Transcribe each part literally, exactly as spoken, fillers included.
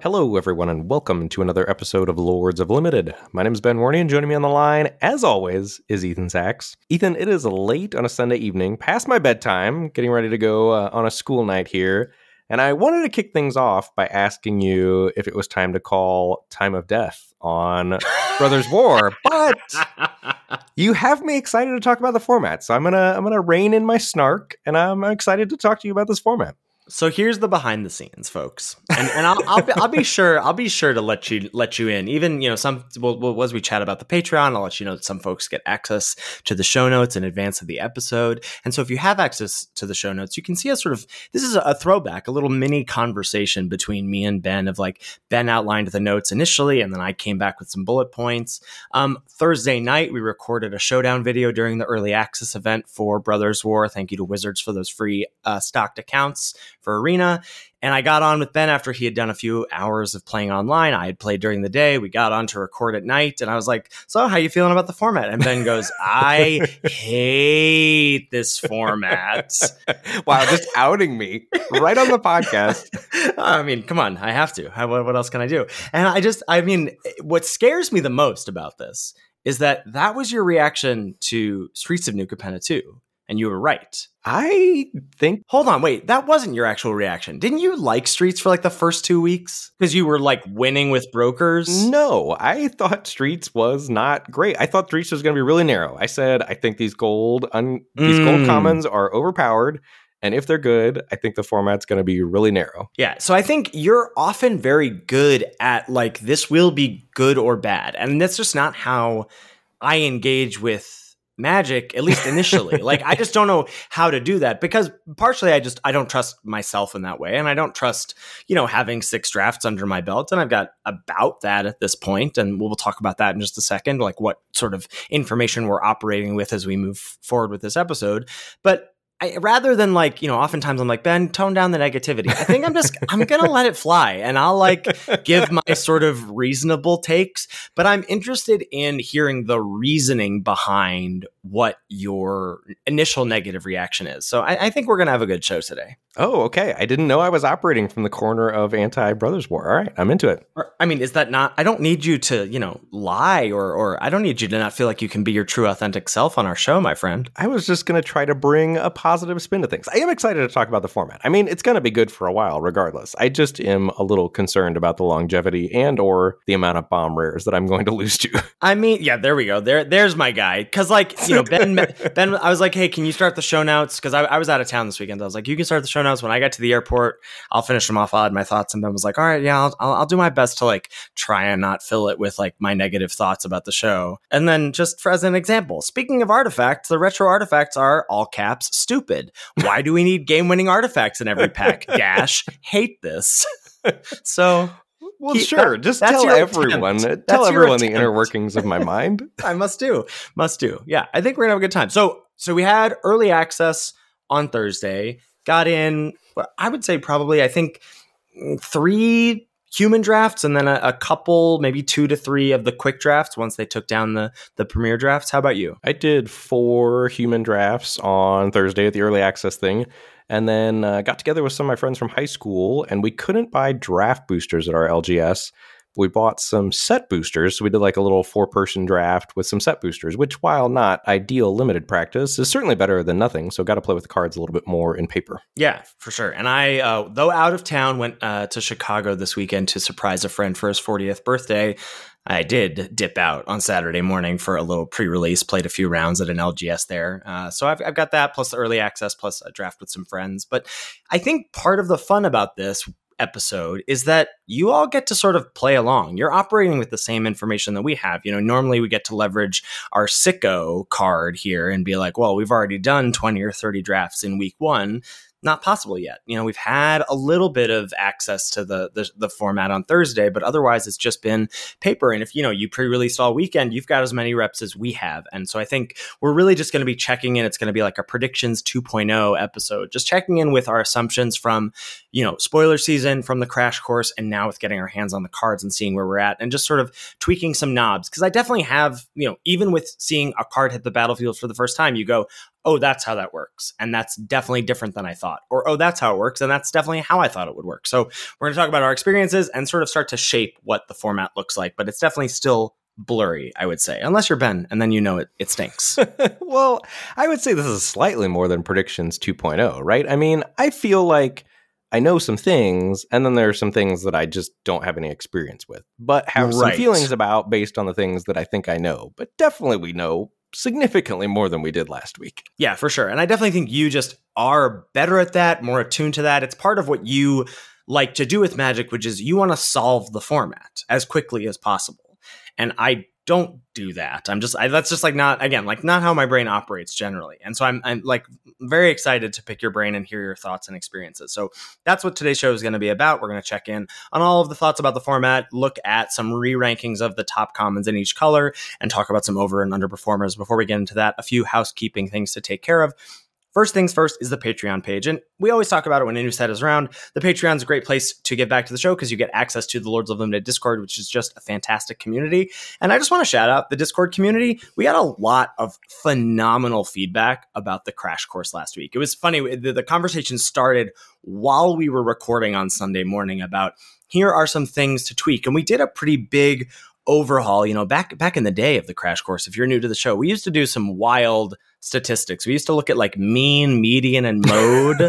Hello, everyone, and welcome to another episode of Lords of Limited. My name is Ben Warney, and joining me on the line, as always, is Ethan Sachs. Ethan, it is late on a Sunday evening, past my bedtime, getting ready to go uh, on a school night here, and I wanted to kick things off by asking you if it was time to call Time of Death on Brothers War, but you have me excited to talk about the format, so I'm gonna I'm gonna rein in my snark, and I'm excited to talk to you about this format. So here's the behind the scenes, folks, and and I'll I'll be, I'll be sure I'll be sure to let you let you in. Even you know some well, well, as we chat about the Patreon, I'll let you know that some folks get access to the show notes in advance of the episode. And so if you have access to the show notes, you can see a sort of this is a throwback, a little mini conversation between me and Ben of like Ben outlined the notes initially, and then I came back with some bullet points. Um, Thursday night we recorded a showdown video during the early access event for Brothers War. Thank you to Wizards for those free uh, stocked accounts for Arena. And I got on with Ben after he had done a few hours of playing online. I had played during the day. We got on to record at night. And I was like, so how you feeling about the format? And Ben goes, I hate this format. Wow, just outing me right on the podcast. I mean, come on. I have to. How, what else can I do? And I just, I mean, what scares me the most about this is that that was your reaction to Streets of New Capenna two. And you were right. I think... Hold on, wait. That wasn't your actual reaction. Didn't you like Streets for like the first two weeks? Because you were like winning with brokers? No, I thought Streets was not great. I thought Streets was going to be really narrow. I said, I think these gold un- these Mm. gold commons are overpowered. And if they're good, I think the format's going to be really narrow. Yeah, so I think you're often very good at like, this will be good or bad. And that's just not how I engage with Magic, at least initially. Like, I just don't know how to do that because partially I just, I don't trust myself in that way. And I don't trust, you know, having six drafts under my belt. And I've got about that at this point. And we'll talk about that in just a second, like what sort of information we're operating with as we move forward with this episode. But I, rather than like, you know, oftentimes I'm like, Ben, tone down the negativity. I think I'm just, I'm going to let it fly and I'll like give my sort of reasonable takes, but I'm interested in hearing the reasoning behind what your initial negative reaction is. So I, I think we're going to have a good show today. Oh, okay. I didn't know I was operating from the corner of anti-Brothers War. All right, I'm into it. Or, I mean, is that not, I don't need you to, you know, lie or, or I don't need you to not feel like you can be your true authentic self on our show, my friend. I was just going to try to bring a positive spin to things. I am excited to talk about the format. I mean, it's going to be good for a while regardless. I just am a little concerned about the longevity and or the amount of bomb rares that I'm going to lose to. I mean, yeah, there we go. There, there's my guy. Cause like, you know, Ben, Ben, I was like, hey, can you start the show notes? Cause I, I was out of town this weekend. I was like, you can start the show notes. When I got to the airport, I'll finish them off. I'll add my thoughts. And Ben was like, all right, yeah, I'll, I'll, I'll do my best to like try and not fill it with like my negative thoughts about the show. And then just for as an example, speaking of artifacts, the retro artifacts are all caps stupid. Why do we need game winning artifacts in every pack? Dash, hate this. So, Well, He- sure. that- Just that's tell your everyone. attempt. Tell That's your everyone the attempt. inner workings of my mind. I must do, must do. Yeah, I think we're gonna have a good time. So, so we had early access on Thursday. Got in, well, I would say probably, I think three human drafts, and then a, a couple, maybe two to three of the quick drafts once they took down the the premier drafts. How about you? I did four human drafts on Thursday at the early access thing, and then uh, got together with some of my friends from high school, and we couldn't buy draft boosters at our L G S. We bought some set boosters, so we did like a little four-person draft with some set boosters, which, while not ideal limited practice, is certainly better than nothing, so got to play with the cards a little bit more in paper. Yeah, for sure. And I, uh, though out of town, went uh, to Chicago this weekend to surprise a friend for his fortieth birthday. I did dip out on Saturday morning for a little pre-release, played a few rounds at an L G S there. Uh, so I've, I've got that, plus the early access, plus a draft with some friends. But I think part of the fun about this episode is that you all get to sort of play along. You're operating with the same information that we have. You know, normally we get to leverage our sicko card here and be like, well, we've already done twenty or thirty drafts in week one. Not possible yet. You know, we've had a little bit of access to the, the the format on Thursday, but otherwise it's just been paper. And if, you know, you pre-released all weekend, you've got as many reps as we have. And so I think we're really just going to be checking in. It's going to be like a predictions two point oh episode, just checking in with our assumptions from, you know, spoiler season, from the crash course, and now with getting our hands on the cards and seeing where we're at and just sort of tweaking some knobs. Because I definitely have, you know, even with seeing a card hit the battlefield for the first time, you go, oh, that's how that works. And that's definitely different than I thought. Or, oh, that's how it works. And that's definitely how I thought it would work. So we're going to talk about our experiences and sort of start to shape what the format looks like. But it's definitely still blurry, I would say, unless you're Ben, and then you know it, it stinks. Well, I would say this is slightly more than Predictions two point oh, right? I mean, I feel like I know some things, and then there are some things that I just don't have any experience with, but have Right. some feelings about based on the things that I think I know. But definitely we know significantly more than we did last week. Yeah, for sure. And I definitely think you just are better at that, more attuned to that. It's part of what you like to do with Magic, which is you want to solve the format as quickly as possible. And I don't do that. I'm just, I, that's just like not, again, like not how my brain operates generally. And so I'm, I'm like very excited to pick your brain and hear your thoughts and experiences. So that's what today's show is going to be about. We're going to check in on all of the thoughts about the format, look at some re-rankings of the top commons in each color, and talk about some over and underperformers. Before we get into that, a few housekeeping things to take care of. First things first is the Patreon page. And we always talk about it when a new set is around. The Patreon is a great place to give back to the show because you get access to the Lords of Limited Discord, which is just a fantastic community. And I just want to shout out the Discord community. We got a lot of phenomenal feedback about the Crash Course last week. It was funny. The, the conversation started while we were recording on Sunday morning about here are some things to tweak. And we did a pretty big overhaul. You know, back back in the day of the Crash Course, if you're new to the show, we used to do some wild statistics. We used to look at like mean, median, and mode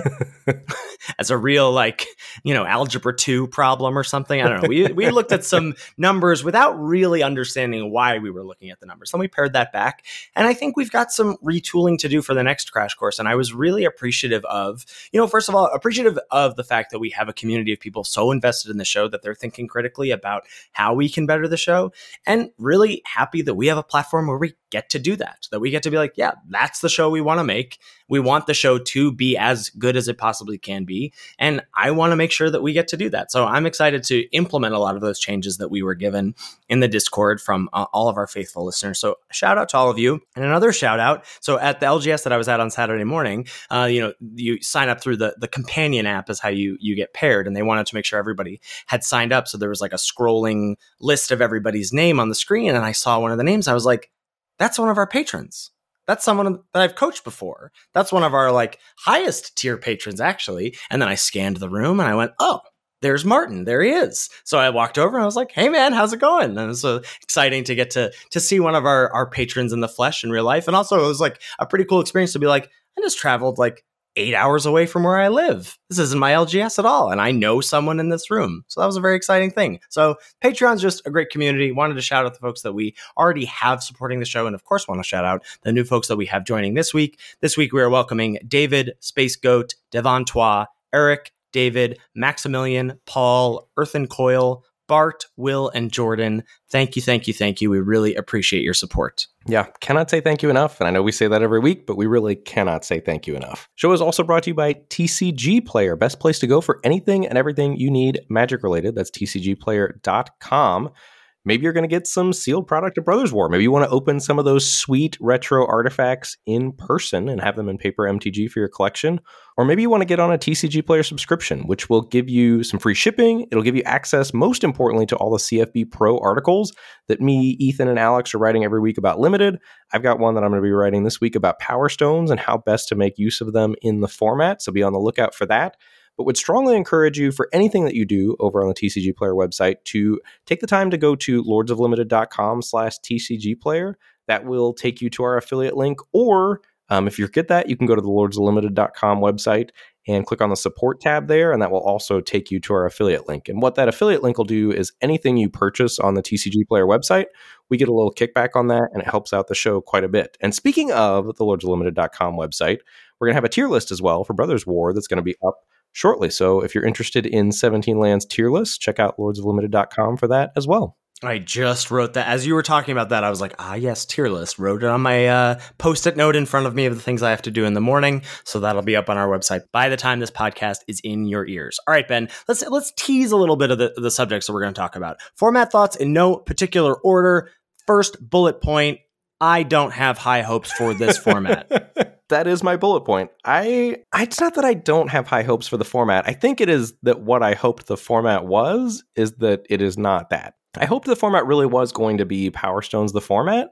as a real like, you know, algebra two problem or something. I don't know. We we looked at some numbers without really understanding why we were looking at the numbers. Then we pared that back. And I think we've got some retooling to do for the next Crash Course. And I was really appreciative of, you know, first of all, appreciative of the fact that we have a community of people so invested in the show that they're thinking critically about how we can better the show. And really happy that we have a platform where we get to do that, that we get to be like, yeah, that's the show we want to make. We want the show to be as good as it possibly can be. And I want to make sure that we get to do that. So I'm excited to implement a lot of those changes that we were given in the Discord from uh, all of our faithful listeners. So shout out to all of you. And another shout out. So at the L G S that I was at on Saturday morning, uh, you know, you sign up through the, the companion app is how you, you get paired. And they wanted to make sure everybody had signed up. So there was like a scrolling list of everybody's name on the screen. And I saw one of the names. I was like, that's one of our patrons. That's someone that I've coached before. That's one of our like highest tier patrons, actually. And then I scanned the room and I went, oh, there's Martin. There he is. So I walked over and I was like, hey, man, how's it going? And it was so exciting to get to to see one of our, our patrons in the flesh in real life. And also it was like a pretty cool experience to be like, I just traveled like eight hours away from where I live. This isn't my L G S at all. And I know someone in this room. So that was a very exciting thing. So Patreon's just a great community. Wanted to shout out the folks that we already have supporting the show. And of course, want to shout out the new folks that we have joining this week. This week, we are welcoming David, Space Goat, Devantois, Eric, David, Maximilian, Paul, Earthen Coil, Bart, Will, and Jordan. Thank you, thank you, thank you. We really appreciate your support. Yeah, cannot say thank you enough. And I know we say that every week, but we really cannot say thank you enough. Show is also brought to you by T C G Player, best place to go for anything and everything you need Magic related. That's T C G player dot com. Maybe you're going to get some sealed product of Brothers War. Maybe you want to open some of those sweet retro artifacts in person and have them in paper M T G for your collection. Or maybe you want to get on a T C G Player subscription, which will give you some free shipping. It'll give you access, most importantly, to all the C F B Pro articles that me, Ethan, and Alex are writing every week about Limited. I've got one that I'm going to be writing this week about Power Stones and how best to make use of them in the format. So be on the lookout for that. But would strongly encourage you for anything that you do over on the T C G Player website to take the time to go to lordsoflimited.com slash TCG Player. That will take you to our affiliate link. Or um, if you forget that, you can go to the lords of limited dot com website and click on the support tab there, and that will also take you to our affiliate link. And what that affiliate link will do is anything you purchase on the T C G Player website, we get a little kickback on that, and it helps out the show quite a bit. And speaking of the lords of limited dot com website, we're going to have a tier list as well for Brothers War that's going to be up shortly. So if you're interested in seventeen lands tier list, check out lords of limited dot com for that as well. I just wrote that. As you were talking about that, I was like, ah, yes, tier list. Wrote it on my uh, post-it note in front of me of the things I have to do in the morning. So that'll be up on our website by the time this podcast is in your ears. All right, Ben, let's let's tease a little bit of the, the subjects that we're going to talk about. Format thoughts in no particular order. First bullet point, I don't have high hopes for this format. That is my bullet point. I, I it's not that I don't have high hopes for the format. I think it is that what I hoped the format was is that it is not that. I hoped the format really was going to be Power Stones the format,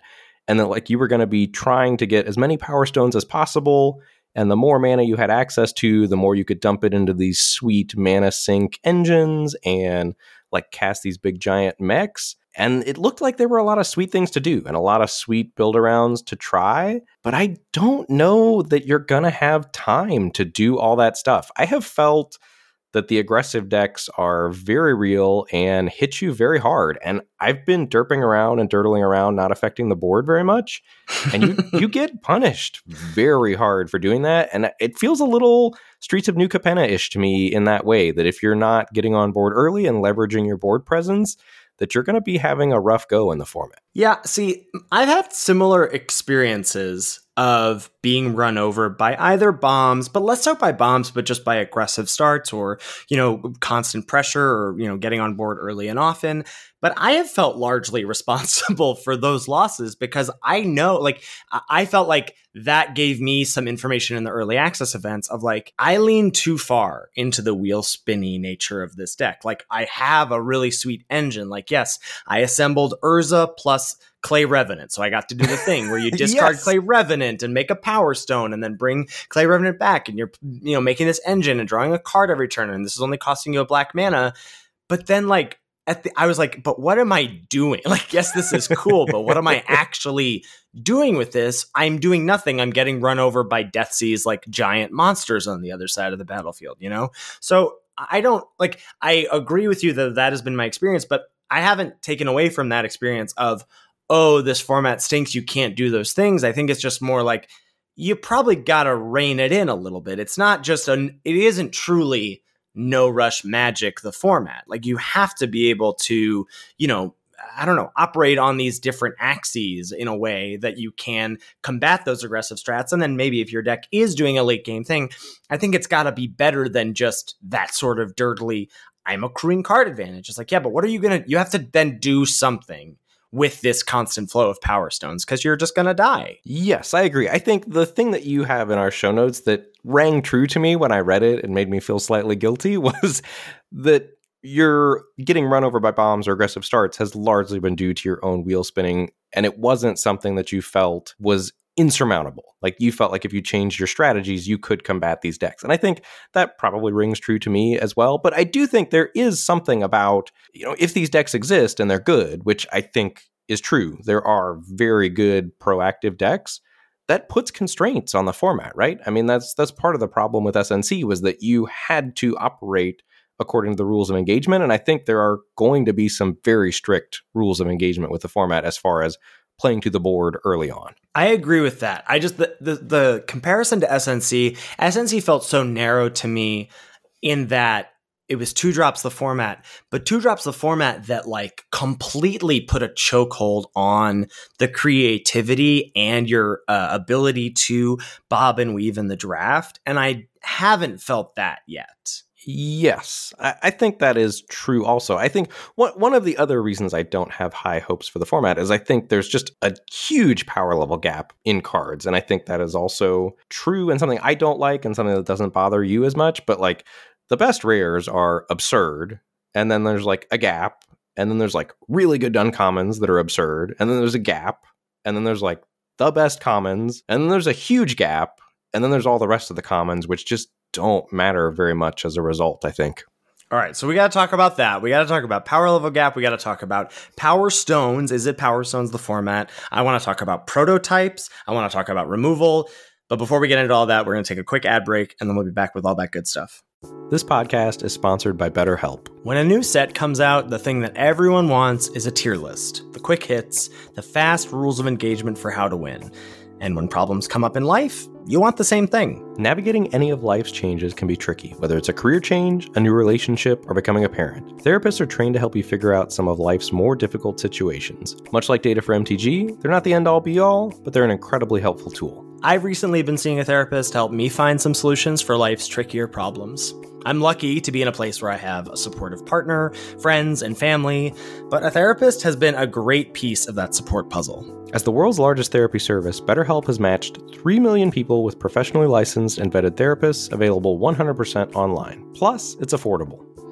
and that like you were going to be trying to get as many Power Stones as possible. And the more mana you had access to, the more you could dump it into these sweet mana sink engines and like cast these big giant mechs. And it looked like there were a lot of sweet things to do and a lot of sweet build-arounds to try. But I don't know that you're going to have time to do all that stuff. I have felt that the aggressive decks are very real and hit you very hard. And I've been derping around and dirtling around, not affecting the board very much. And you, you get punished very hard for doing that. And it feels a little Streets of New Capenna-ish to me in that way, that if you're not getting on board early and leveraging your board presence, that you're going to be having a rough go in the format. Yeah, see, I've had similar experiences of being run over by either bombs, but less so by bombs, but just by aggressive starts or, you know, constant pressure or, you know, getting on board early and often. But I have felt largely responsible for those losses because I know, like, I felt like that gave me some information in the early access events of like, I leaned too far into the wheel spinny nature of this deck. Like, I have a really sweet engine. Like, yes, I assembled Urza plus Clay Revenant. So I got to do the thing where you discard yes. Clay Revenant and make a Power Stone and then bring Clay Revenant back. And you're, you know, making this engine and drawing a card every turn. And this is only costing you a black mana. But then like, At the, I was like, but what am I doing? Like, yes, this is cool, but what am I actually doing with this? I'm doing nothing. I'm getting run over by Deathsea's like giant monsters on the other side of the battlefield, you know? So I don't like, I agree with you that that has been my experience, but I haven't taken away from that experience of, oh, this format stinks. You can't do those things. I think it's just more like, you probably got to rein it in a little bit. It's not just an, it isn't truly no rush magic, the format. Like you have to be able to, you know, I don't know, operate on these different axes in a way that you can combat those aggressive strats. And then maybe if your deck is doing a late game thing, I think it's got to be better than just that sort of dirtily, I'm accruing card advantage. It's like, yeah, but what are you going to, you have to then do something with this constant flow of Power Stones because you're just going to die. Yes, I agree. I think the thing that you have in our show notes that rang true to me when I read it and made me feel slightly guilty was that you're getting run over by bombs or aggressive starts has largely been due to your own wheel spinning, and it wasn't something that you felt was insurmountable. Like you felt like if you changed your strategies, you could combat these decks. And I think that probably rings true to me as well. But I do think there is something about, you know, if these decks exist and they're good, which I think is true, there are very good proactive decks, that puts constraints on the format, right? I mean, that's that's part of the problem with S N C was that you had to operate according to the rules of engagement. And I think there are going to be some very strict rules of engagement with the format as far as playing to the board early on. I agree with that. I just, the, the, the comparison to S N C, S N C felt so narrow to me in that it was two drops the format, but two drops the format that like completely put a chokehold on the creativity and your uh, ability to bob and weave in the draft. And I haven't felt that yet. Yes, I, I think that is true also. I think one, one of the other reasons I don't have high hopes for the format is I think there's just a huge power level gap in cards. And I think that is also true and something I don't like and something that doesn't bother you as much. But like the best rares are absurd. And then there's like a gap. And then there's like really good uncommons that are absurd. And then there's a gap. And then there's like the best commons. And then there's a huge gap. And then there's all the rest of the commons, which just don't matter very much as a result, I think. All right, so we got to talk about that. We got to talk about power level gap. We got to talk about Power Stones. Is it Power Stones, the format? I want to talk about prototypes. I want to talk about removal. But before we get into all that, we're going to take a quick ad break, and then we'll be back with all that good stuff. This podcast is sponsored by BetterHelp. When a new set comes out, the thing that everyone wants is a tier list. The quick hits, the fast rules of engagement for how to win. And when problems come up in life, you want the same thing. Navigating any of life's changes can be tricky, whether it's a career change, a new relationship, or becoming a parent. Therapists are trained to help you figure out some of life's more difficult situations. Much like Data for M T G, they're not the end-all be-all, but they're an incredibly helpful tool. I've recently been seeing a therapist help me find some solutions for life's trickier problems. I'm lucky to be in a place where I have a supportive partner, friends, and family, but a therapist has been a great piece of that support puzzle. As the world's largest therapy service, BetterHelp has matched three million people with professionally licensed and vetted therapists available one hundred percent online. Plus, it's affordable.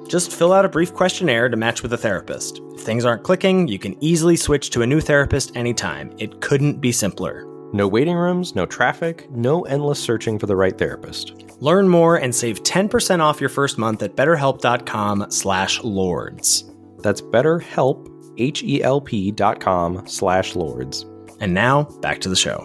Just fill out a brief questionnaire to match with a therapist. If things aren't clicking, you can easily switch to a new therapist anytime. It couldn't be simpler. No waiting rooms, no traffic, no endless searching for the right therapist. Learn more and save ten percent off your first month at betterhelp.com slash lords. That's betterhelp, H-E-L-P dot com slash lords. And now, back to the show.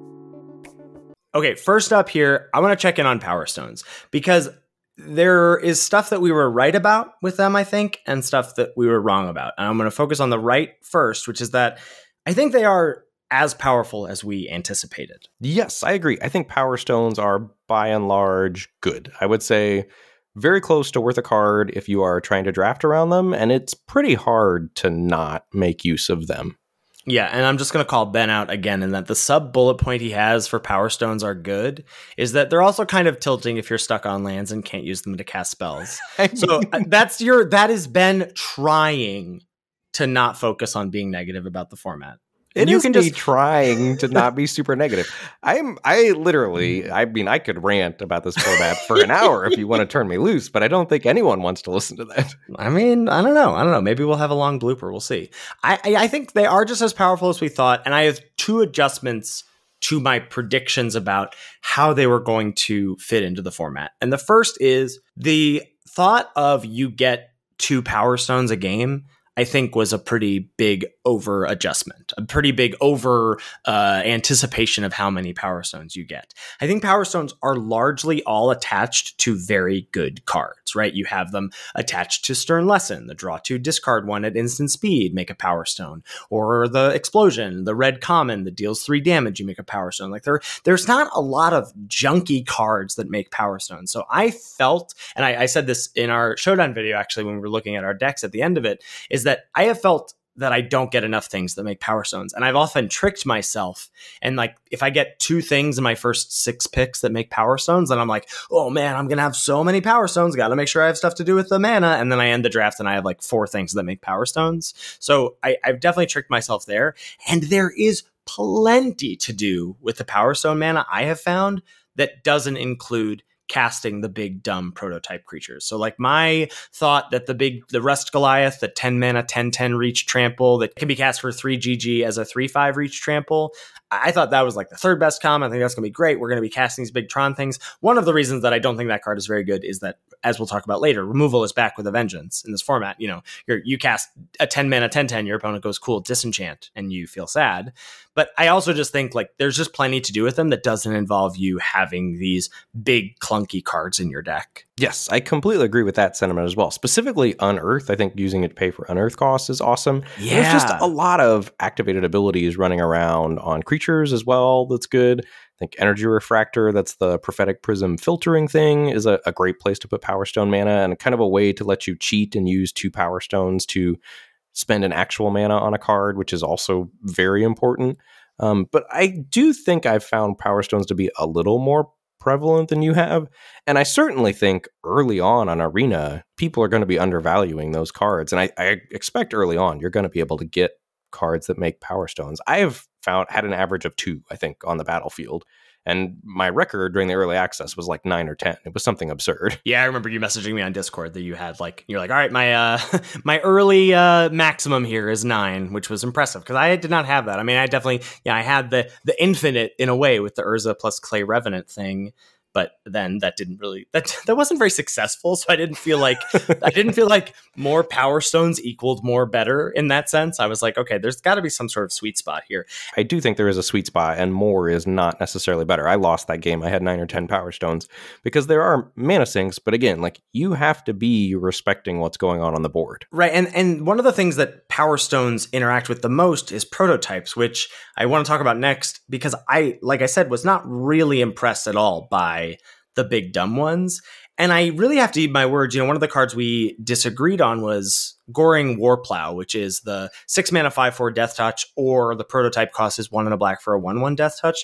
Okay, first up here, I want to check in on Power Stones, because there is stuff that we were right about with them, I think, and stuff that we were wrong about. And I'm going to focus on the right first, which is that I think they are as powerful as we anticipated. Yes, I agree. I think Power Stones are, by and large, good. I would say very close to worth a card if you are trying to draft around them, and it's pretty hard to not make use of them. Yeah, and I'm just going to call Ben out again, in that the sub bullet point he has for Power Stones are good, is that they're also kind of tilting if you're stuck on lands and can't use them to cast spells. I mean, so that's your, that is Ben trying to not focus on being negative about the format. It you is can me just trying to not be super negative. I'm, I literally, I mean, I could rant about this format for an hour if you want to turn me loose, but I don't think anyone wants to listen to that. I mean, I don't know. I don't know. Maybe we'll have a long blooper. We'll see. I, I, I think they are just as powerful as we thought. And I have two adjustments to my predictions about how they were going to fit into the format. And the first is the thought of you get two Power Stones a game, I think was a pretty big over adjustment, a pretty big over uh, anticipation of how many Power Stones you get. I think Power Stones are largely all attached to very good cards, right? You have them attached to Stern Lesson, the draw two, discard one at instant speed, make a Power Stone, or the Explosion, the red common that deals three damage, you make a Power Stone. Like there, there's not a lot of junky cards that make Power Stones. So I felt, and I, I said this in our Showdown video, actually, when we were looking at our decks at the end of it, is that I have felt that I don't get enough things that make Power Stones. And I've often tricked myself. And like, if I get two things in my first six picks that make Power Stones, then I'm like, oh man, I'm going to have so many Power Stones. Got to make sure I have stuff to do with the mana. And then I end the draft and I have like four things that make Power Stones. So I, I've definitely tricked myself there. And there is plenty to do with the Power Stone mana I have found that doesn't include casting the big dumb prototype creatures. So like my thought that the big the Rust Goliath, the ten mana ten ten reach trample that can be cast for three G G as a three five reach trample, I thought that was like the third best common. I think that's gonna be great. We're gonna be casting these big Tron things. One of the reasons that I don't think that card is very good is that, as we'll talk about later, removal is back with a vengeance in this format. You know, you're, you cast a ten mana ten ten, your opponent goes cool, disenchant, and you feel sad. But I also just think like there's just plenty to do with them that doesn't involve you having these big clunky cards in your deck. Yes, I completely agree with that sentiment as well. Specifically Unearth, I think using it to pay for Unearth costs is awesome. Yeah. There's just a lot of activated abilities running around on creatures as well that's good. I think Energy Refractor, that's the Prophetic Prism filtering thing, is a, a great place to put Power Stone mana, and kind of a way to let you cheat and use two Power Stones to spend an actual mana on a card, which is also very important. Um, but I do think I've found Power Stones to be a little more prevalent than you have. And I certainly think early on on Arena, people are going to be undervaluing those cards. And I, I expect early on, you're going to be able to get cards that make Power Stones. I have found had an average of two, I think, on the battlefield. And my record during the early access was like nine or ten. It was something absurd. Yeah, I remember you messaging me on Discord that you had like, you're like, all right, my uh, my early uh, maximum here is nine, which was impressive because I did not have that. I mean, I definitely, yeah, I had the the infinite in a way with the Urza plus Clay Revenant thing. But then that didn't really, that that wasn't very successful. So I didn't feel like, I didn't feel like more Power Stones equaled more better in that sense. I was like, okay, there's got to be some sort of sweet spot here. I do think there is a sweet spot, and more is not necessarily better. I lost that game. I had nine or ten Power Stones because there are mana sinks. But again, like you have to be respecting what's going on on the board. Right. And, and one of the things that Power Stones interact with the most is prototypes, which I want to talk about next because I, like I said, was not really impressed at all by the big dumb ones. And I really have to eat my words. You know, one of the cards we disagreed on was Goring Warplow, which is the six mana five four death touch, or the prototype cost is one and a black for a one one death touch.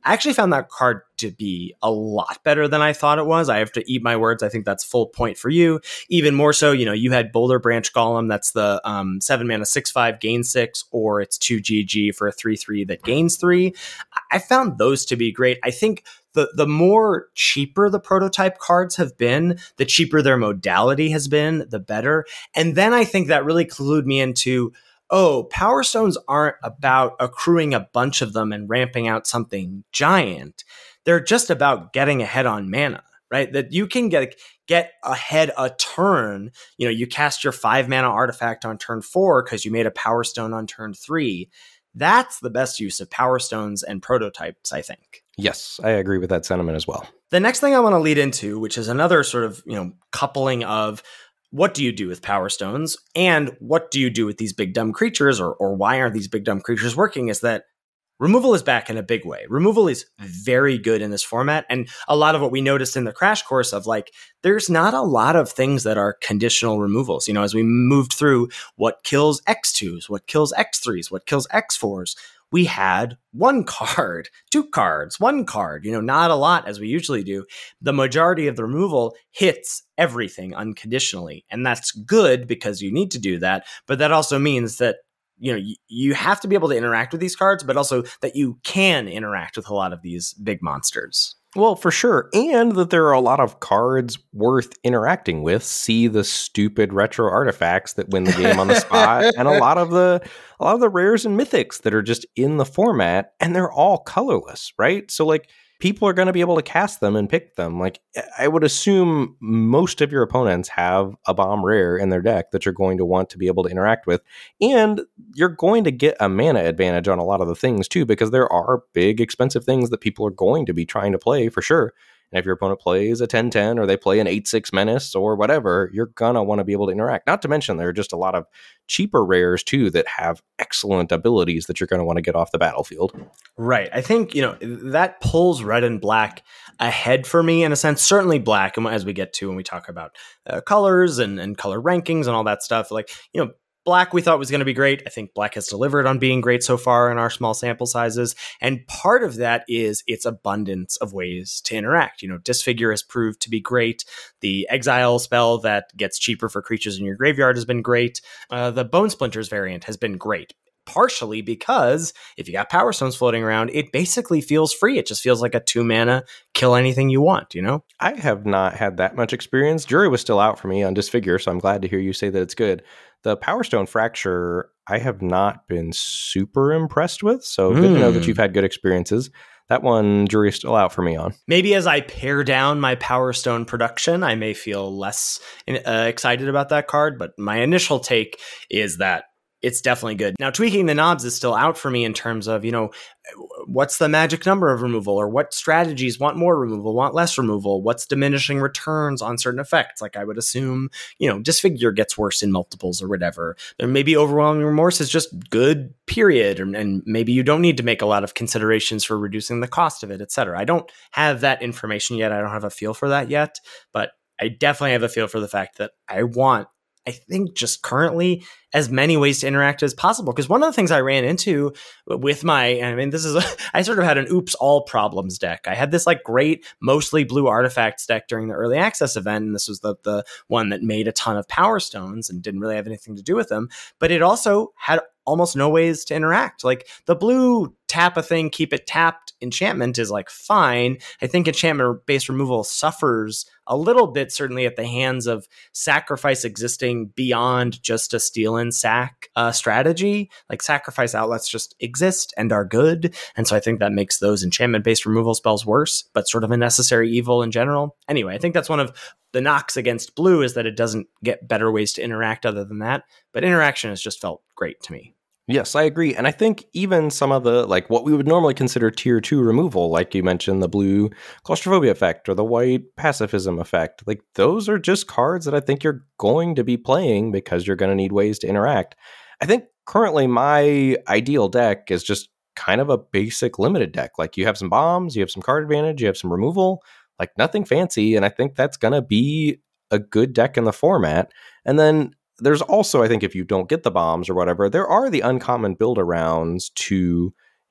I actually found that card to be a lot better than I thought it was. I have to eat my words. I think that's full point for you. Even more so, you know, you had Boulder Branch Golem. That's the um, seven mana six five gain six, or it's two G G for a three three that gains three. I found those to be great. I think the the more cheaper the prototype cards have been, the cheaper their modality has been, the better. And then I think that really clued me into, oh, Power Stones aren't about accruing a bunch of them and ramping out something giant. They're just about getting ahead on mana, right? That you can get get ahead a turn. You know, you cast your five mana artifact on turn four because you made a Power Stone on turn three. That's the best use of Power Stones and prototypes, I think. Yes, I agree with that sentiment as well. The next thing I want to lead into, which is another sort of, you know, coupling of what do you do with Power Stones and what do you do with these big dumb creatures, or or why aren't these big dumb creatures working, is that removal is back in a big way. Removal is very good in this format. And a lot of what we noticed in the crash course of like, there's not a lot of things that are conditional removals. You know, as we moved through what kills X twos, what kills X threes, what kills X fours, we had one card, two cards, one card, you know, not a lot as we usually do. The majority of the removal hits everything unconditionally. And that's good because you need to do that. But that also means that, you know, you, you have to be able to interact with these cards, but also that you can interact with a lot of these big monsters. Well, for sure. And that there are a lot of cards worth interacting with. See the stupid retro artifacts that win the game on the spot. And a lot of the a lot of the rares and mythics that are just in the format, and they're all colorless, right? So like people are going to be able to cast them and pick them. Like I would assume most of your opponents have a bomb rare in their deck that you're going to want to be able to interact with. And you're going to get a mana advantage on a lot of the things too, because there are big expensive things that people are going to be trying to play for sure. And if your opponent plays a ten ten or they play an eight six menace or whatever, you're going to want to be able to interact. Not to mention there are just a lot of cheaper rares too that have excellent abilities that you're going to want to get off the battlefield. Right. I think, you know, that pulls red and black ahead for me in a sense. Certainly black, as we get to when we talk about uh, colors and, and color rankings and all that stuff. Like, you know, black we thought was going to be great. I think black has delivered on being great so far in our small sample sizes. And part of that is its abundance of ways to interact. You know, Disfigure has proved to be great. The Exile spell that gets cheaper for creatures in your graveyard has been great. Uh, the Bone Splinters variant has been great. Partially because if you got Power Stones floating around, it basically feels free. It just feels like a two mana, kill anything you want, you know? I have not had that much experience. Jury was still out for me on Disfigure, so I'm glad to hear you say that it's good. The Power Stone Fracture, I have not been super impressed with, so mm. good to know that you've had good experiences. That one, jury's still out for me on. Maybe as I pare down my Power Stone production, I may feel less uh, excited about that card, but my initial take is that it's definitely good. Now, tweaking the knobs is still out for me in terms of, you know, what's the magic number of removal, or what strategies want more removal, want less removal, what's diminishing returns on certain effects. Like I would assume, you know, Disfigure gets worse in multiples or whatever. There may be Overwhelming Remorse is just good, period. And, and maybe you don't need to make a lot of considerations for reducing the cost of it, et cetera. I don't have that information yet. I don't have a feel for that yet, but I definitely have a feel for the fact that I want, I think just currently as many ways to interact as possible. Because one of the things I ran into with my, I mean, this is, a, I sort of had an oops, all problems deck. I had this like great, mostly blue artifacts deck during the early access event. And this was the, the one that made a ton of Power Stones and didn't really have anything to do with them. But it also had almost no ways to interact. Like the blue tap a thing, keep it tapped enchantment is like fine. I think enchantment based removal suffers a little bit, certainly at the hands of sacrifice existing beyond just a steal and sack uh, strategy. Like sacrifice outlets just exist and are good. And so I think that makes those enchantment based removal spells worse, but sort of a necessary evil in general. Anyway, I think that's one of the knocks against blue, is that it doesn't get better ways to interact other than that. But interaction has just felt great to me. Yes, I agree. And I think even some of the, like what we would normally consider tier two removal, like you mentioned, the blue claustrophobia effect or the white pacifism effect, like those are just cards that I think you're going to be playing because you're going to need ways to interact. I think currently my ideal deck is just kind of a basic limited deck. Like you have some bombs, you have some card advantage, you have some removal, like nothing fancy. And I think that's going to be a good deck in the format. And then there's also, I think if you don't get the bombs or whatever, there are the uncommon build arounds to, you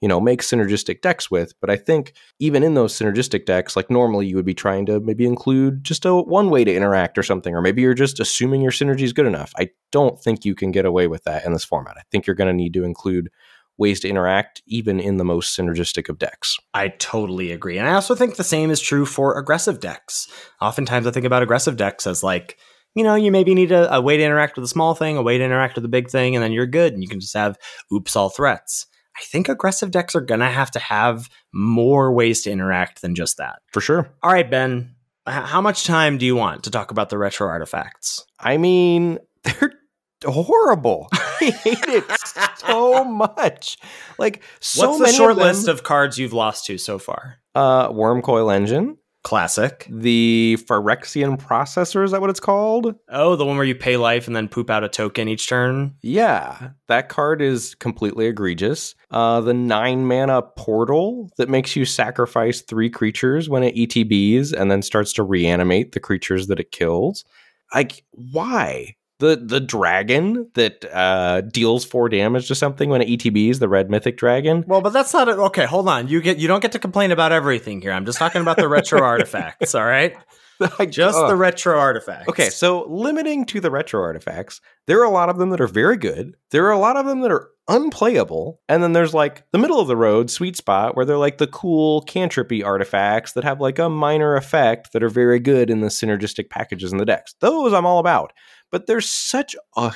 you know, make synergistic decks with. But I think even in those synergistic decks, like normally you would be trying to maybe include just a one way to interact or something, or maybe you're just assuming your synergy is good enough. I don't think you can get away with that in this format. I think you're going to need to include ways to interact even in the most synergistic of decks. I totally agree. And I also think the same is true for aggressive decks. Oftentimes I think about aggressive decks as like, you know, you maybe need a, a way to interact with a small thing, a way to interact with a big thing, and then you're good and you can just have oops all threats. I think aggressive decks are going to have to have more ways to interact than just that. For sure. All right, Ben, h- how much time do you want to talk about the retro artifacts? I mean, they're horrible. I hate it so much. Like, so What's the many short of them, list of cards you've lost to so far? Uh, Wormcoil Engine. Classic. The Phyrexian Processor, is that what it's called? Oh, the one where you pay life and then poop out a token each turn? Yeah, that card is completely egregious. Uh, the nine mana Portal that makes you sacrifice three creatures when it E T Bs and then starts to reanimate the creatures that it kills. Like, why? The the dragon that uh, deals four damage to something when it E T Bs, the red mythic dragon. Well, but that's not a, okay. Hold on, you get you don't get to complain about everything here. I'm just talking about the retro artifacts. All right, Like, just ugh. the retro artifacts. Okay, so limiting to the retro artifacts, there are a lot of them that are very good. There are a lot of them that are unplayable. And then there's like the middle of the road sweet spot where they're like the cool cantrippy artifacts that have like a minor effect that are very good in the synergistic packages in the decks. Those I'm all about. But there's such a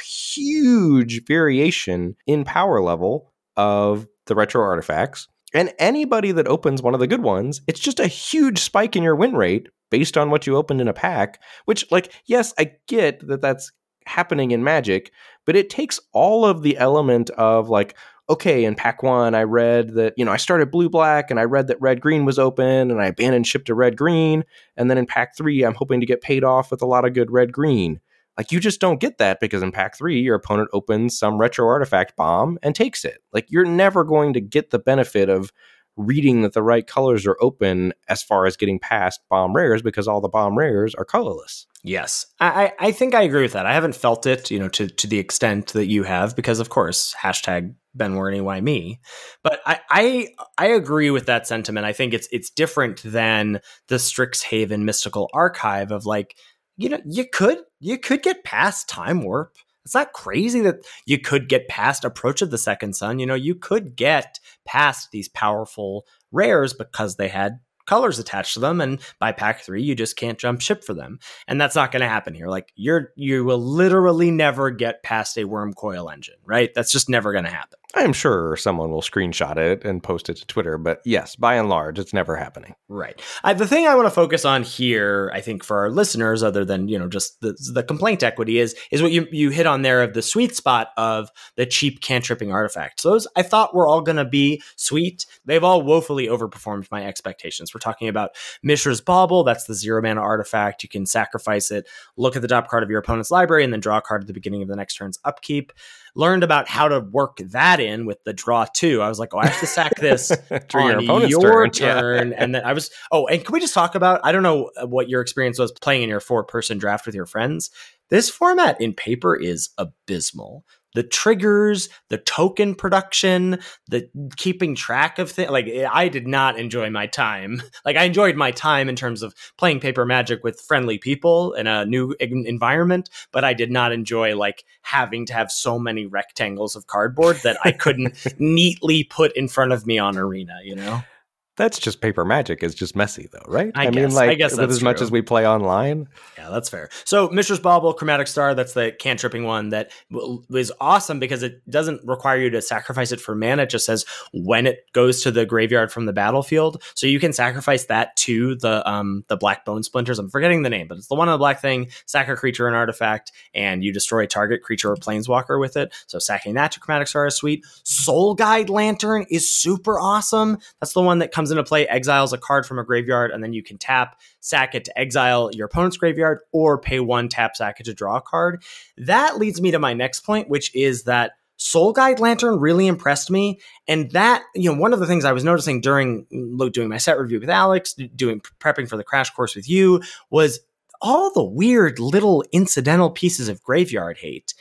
huge variation in power level of the retro artifacts. And anybody that opens one of the good ones, it's just a huge spike in your win rate based on what you opened in a pack, which, like, yes, I get that that's happening in Magic, but it takes all of the element of, like, okay, in pack one, I read that, you know, I started blue-black, and I read that red-green was open, and I abandoned ship to red-green, and then in pack three, I'm hoping to get paid off with a lot of good red-green. Like, you just don't get that because in pack three, your opponent opens some retro artifact bomb and takes it. Like, you're never going to get the benefit of reading that the right colors are open as far as getting past bomb rares because all the bomb rares are colorless. Yes, I, I think I agree with that. I haven't felt it, you know, to, to the extent that you have, because of course, hashtag Ben Warney, why me? But I, I I agree with that sentiment. I think it's it's different than the Strixhaven Mystical Archive of, like, you know, you could you could get past Time Warp. It's not crazy that you could get past Approach of the Second Sun. You know, you could get past these powerful rares because they had colors attached to them, and by pack three, you just can't jump ship for them. And that's not going to happen here. Like, you're you will literally never get past a Wormcoil Engine, right? That's just never going to happen. I am sure someone will screenshot it and post it to Twitter, but yes, by and large, it's never happening. Right. Uh, the thing I want to focus on here, I think, for our listeners, other than, you know, just the, the complaint equity, is is what you, you hit on there of the sweet spot of the cheap cantripping artifacts. Those I thought were all going to be sweet. They've all woefully overperformed my expectations. We're talking about Mishra's Bauble. That's the zero mana artifact. You can sacrifice it, look at the top card of your opponent's library, and then draw a card at the beginning of the next turn's upkeep. Learned about how to work that in with the draw two. I was like, oh, I have to sack this on your, your turn. Yeah. And then I was, oh, and can we just talk about, I don't know what your experience was playing in your four person draft with your friends. This format in paper is abysmal. The triggers, the token production, the keeping track of things. Like, I did not enjoy my time. Like, I enjoyed my time in terms of playing paper Magic with friendly people in a new environment, but I did not enjoy, like, having to have so many rectangles of cardboard that I couldn't neatly put in front of me on Arena, you know? That's just paper Magic. It's just messy, though, right? I, I guess, mean, like, I guess with as true. much as we play online. Yeah, that's fair. So, Mishra's Bauble, Chromatic Star, that's the cantripping one that w- is awesome because it doesn't require you to sacrifice it for mana. It just says when it goes to the graveyard from the battlefield. So you can sacrifice that to the um the Black Bone Splinters. I'm forgetting the name, but it's the one on the black thing. Sack a creature, an artifact, and you destroy a target creature or planeswalker with it. So sacking that to Chromatic Star is sweet. Soul Guide Lantern is super awesome. That's the one that comes into play, exiles a card from a graveyard, and then you can tap, sack it to exile your opponent's graveyard, or pay one, tap, sack it to draw a card. That leads me to my next point, which is that Soul Guide Lantern really impressed me. And that, you know, one of the things I was noticing during doing my set review with Alex, doing prepping for the crash course with you, was all the weird little incidental pieces of graveyard hate.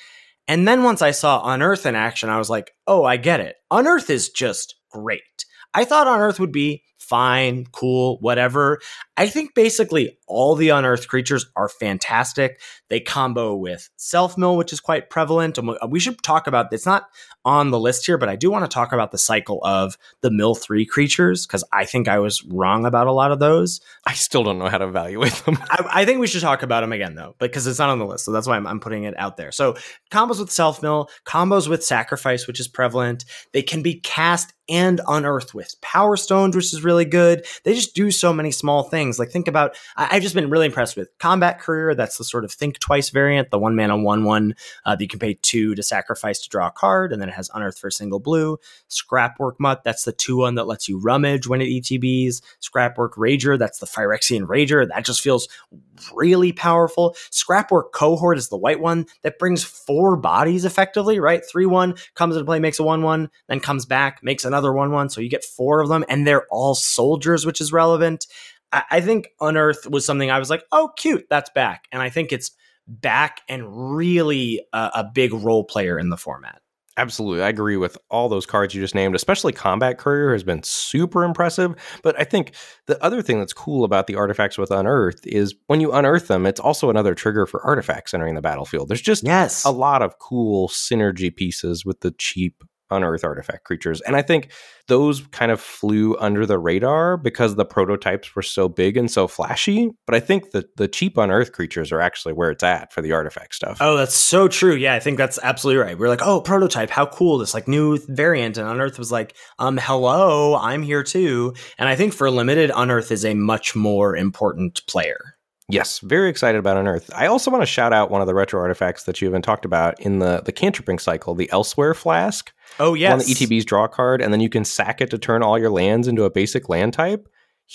And then once I saw Unearth in action, I was like, oh, I get it. Unearth is just great. I thought Unearth would be fine, cool, whatever. I think basically all the Unearthed creatures are fantastic. They combo with Self-Mill, which is quite prevalent. And we should talk about, it's not on the list here, but I do want to talk about the cycle of the Mill three creatures, because I think I was wrong about a lot of those. I still don't know how to evaluate them. I, I think we should talk about them again, though, because it's not on the list. So that's why I'm, I'm putting it out there. So combos with Self-Mill, combos with Sacrifice, which is prevalent. They can be cast and unearthed with Power Stones, which is really good. They just do so many small things. Like think about, I, I've just been really impressed with Combat Courier. That's the sort of think twice variant, the one mana one one uh, that you can pay two to sacrifice to draw a card, and then it has unearthed for a single blue. Scrapwork Mutt, that's the two one that lets you rummage when it E T Bs. Scrapwork Rager, that's the Phyrexian Rager. That just feels really powerful. Scrapwork Cohort is the white one that brings four bodies effectively, right? three one comes into play, makes a one one, then comes back, makes another one one. So you get four of them, and they're all soldiers, which is relevant. I, I think Unearth was something I was like, oh, cute, that's back. And I think it's back and really a, a big role player in the format. Absolutely. I agree with all those cards you just named, especially Combat Courier has been super impressive. But I think the other thing that's cool about the artifacts with Unearth is when you unearth them, it's also another trigger for artifacts entering the battlefield. There's just yes. a lot of cool synergy pieces with the cheap Unearth artifact creatures. And I think those kind of flew under the radar because the prototypes were so big and so flashy. But I think that the cheap Unearth creatures are actually where it's at for the artifact stuff. Oh, that's so true. Yeah, I think that's absolutely right. We're like, oh, prototype, how cool, this like new variant. And Unearth was like, um, hello, I'm here too. And I think for Limited, Unearth is a much more important player. Yes, very excited about Unearth. I also want to shout out one of the retro artifacts that you haven't talked about in the, the cantripping cycle, the Elsewhere Flask. Oh, yes. One of the E T Bs draw a card, and then you can sack it to turn all your lands into a basic land type.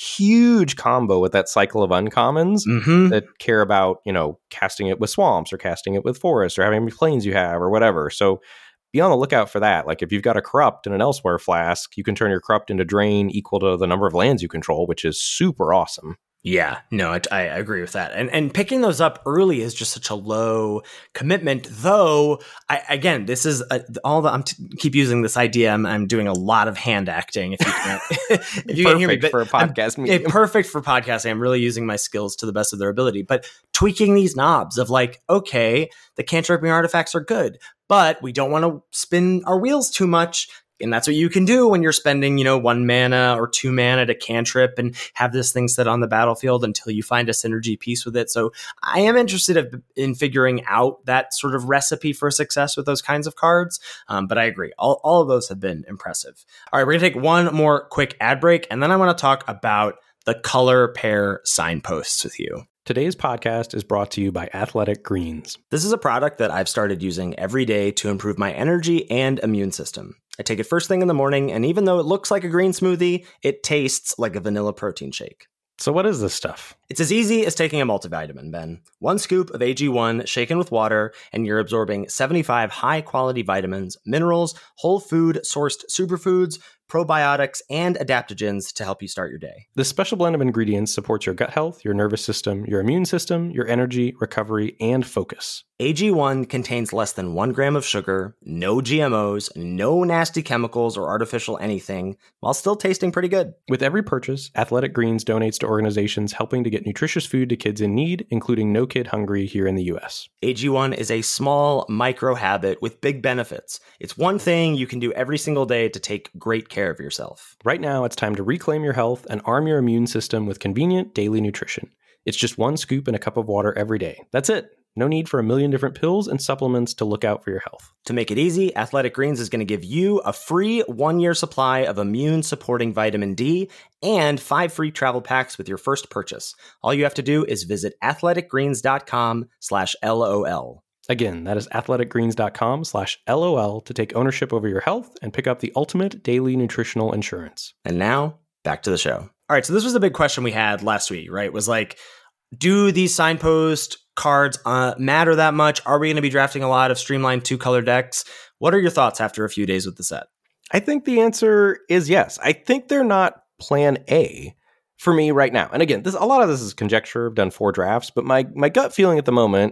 Huge combo with that cycle of uncommons mm-hmm. that care about, you know, casting it with swamps or casting it with forests or having any planes you have or whatever. So be on the lookout for that. Like if you've got a Corrupt and an Elsewhere Flask, you can turn your Corrupt into Drain equal to the number of lands you control, which is super awesome. Yeah, no, I, I agree with that. And and picking those up early is just such a low commitment, though. I, again, this is a, all the, I'm t- keep using this idea. I'm, I'm doing a lot of hand acting. If you can't, if you can't hear me, but for a podcast I'm, medium. It, perfect for podcasting. I'm really using my skills to the best of their ability, but tweaking these knobs of like, okay, the cantripping artifacts are good, but we don't want to spin our wheels too much. And that's what you can do when you're spending, you know, one mana or two mana to cantrip and have this thing sit on the battlefield until you find a synergy piece with it. So I am interested in figuring out that sort of recipe for success with those kinds of cards. Um, but I agree. All, all of those have been impressive. All right, we're going to take one more quick ad break, and then I want to talk about the color pair signposts with you. Today's podcast is brought to you by Athletic Greens. This is a product that I've started using every day to improve my energy and immune system. I take it first thing in the morning, and even though it looks like a green smoothie, it tastes like a vanilla protein shake. So what is this stuff? It's as easy as taking a multivitamin, Ben. One scoop of A G one shaken with water, and you're absorbing seventy-five high-quality vitamins, minerals, whole food-sourced superfoods, probiotics, and adaptogens to help you start your day. This special blend of ingredients supports your gut health, your nervous system, your immune system, your energy, recovery, and focus. A G one contains less than one gram of sugar, no G M Os, no nasty chemicals or artificial anything, while still tasting pretty good. With every purchase, Athletic Greens donates to organizations helping to get nutritious food to kids in need, including No Kid Hungry here in the U S. A G one is a small micro habit with big benefits. It's one thing you can do every single day to take great care of yourself. Right now, it's time to reclaim your health and arm your immune system with convenient daily nutrition. It's just one scoop in a cup of water every day. That's it. No need for a million different pills and supplements to look out for your health. To make it easy, Athletic Greens is going to give you a free one-year supply of immune-supporting vitamin D and five free travel packs with your first purchase. All you have to do is visit athleticgreens.com slash LOL. Again, that is athleticgreens.com slash LOL to take ownership over your health and pick up the ultimate daily nutritional insurance. And now, back to the show. All right, so this was a big question we had last week, right? It was like, do these signpost cards uh, matter that much? Are we going to be drafting a lot of streamlined two-color decks? What are your thoughts after a few days with the set? I think the answer is yes. I think they're not plan A for me right now. And again, this a lot of this is conjecture. I've done four drafts, but my my gut feeling at the moment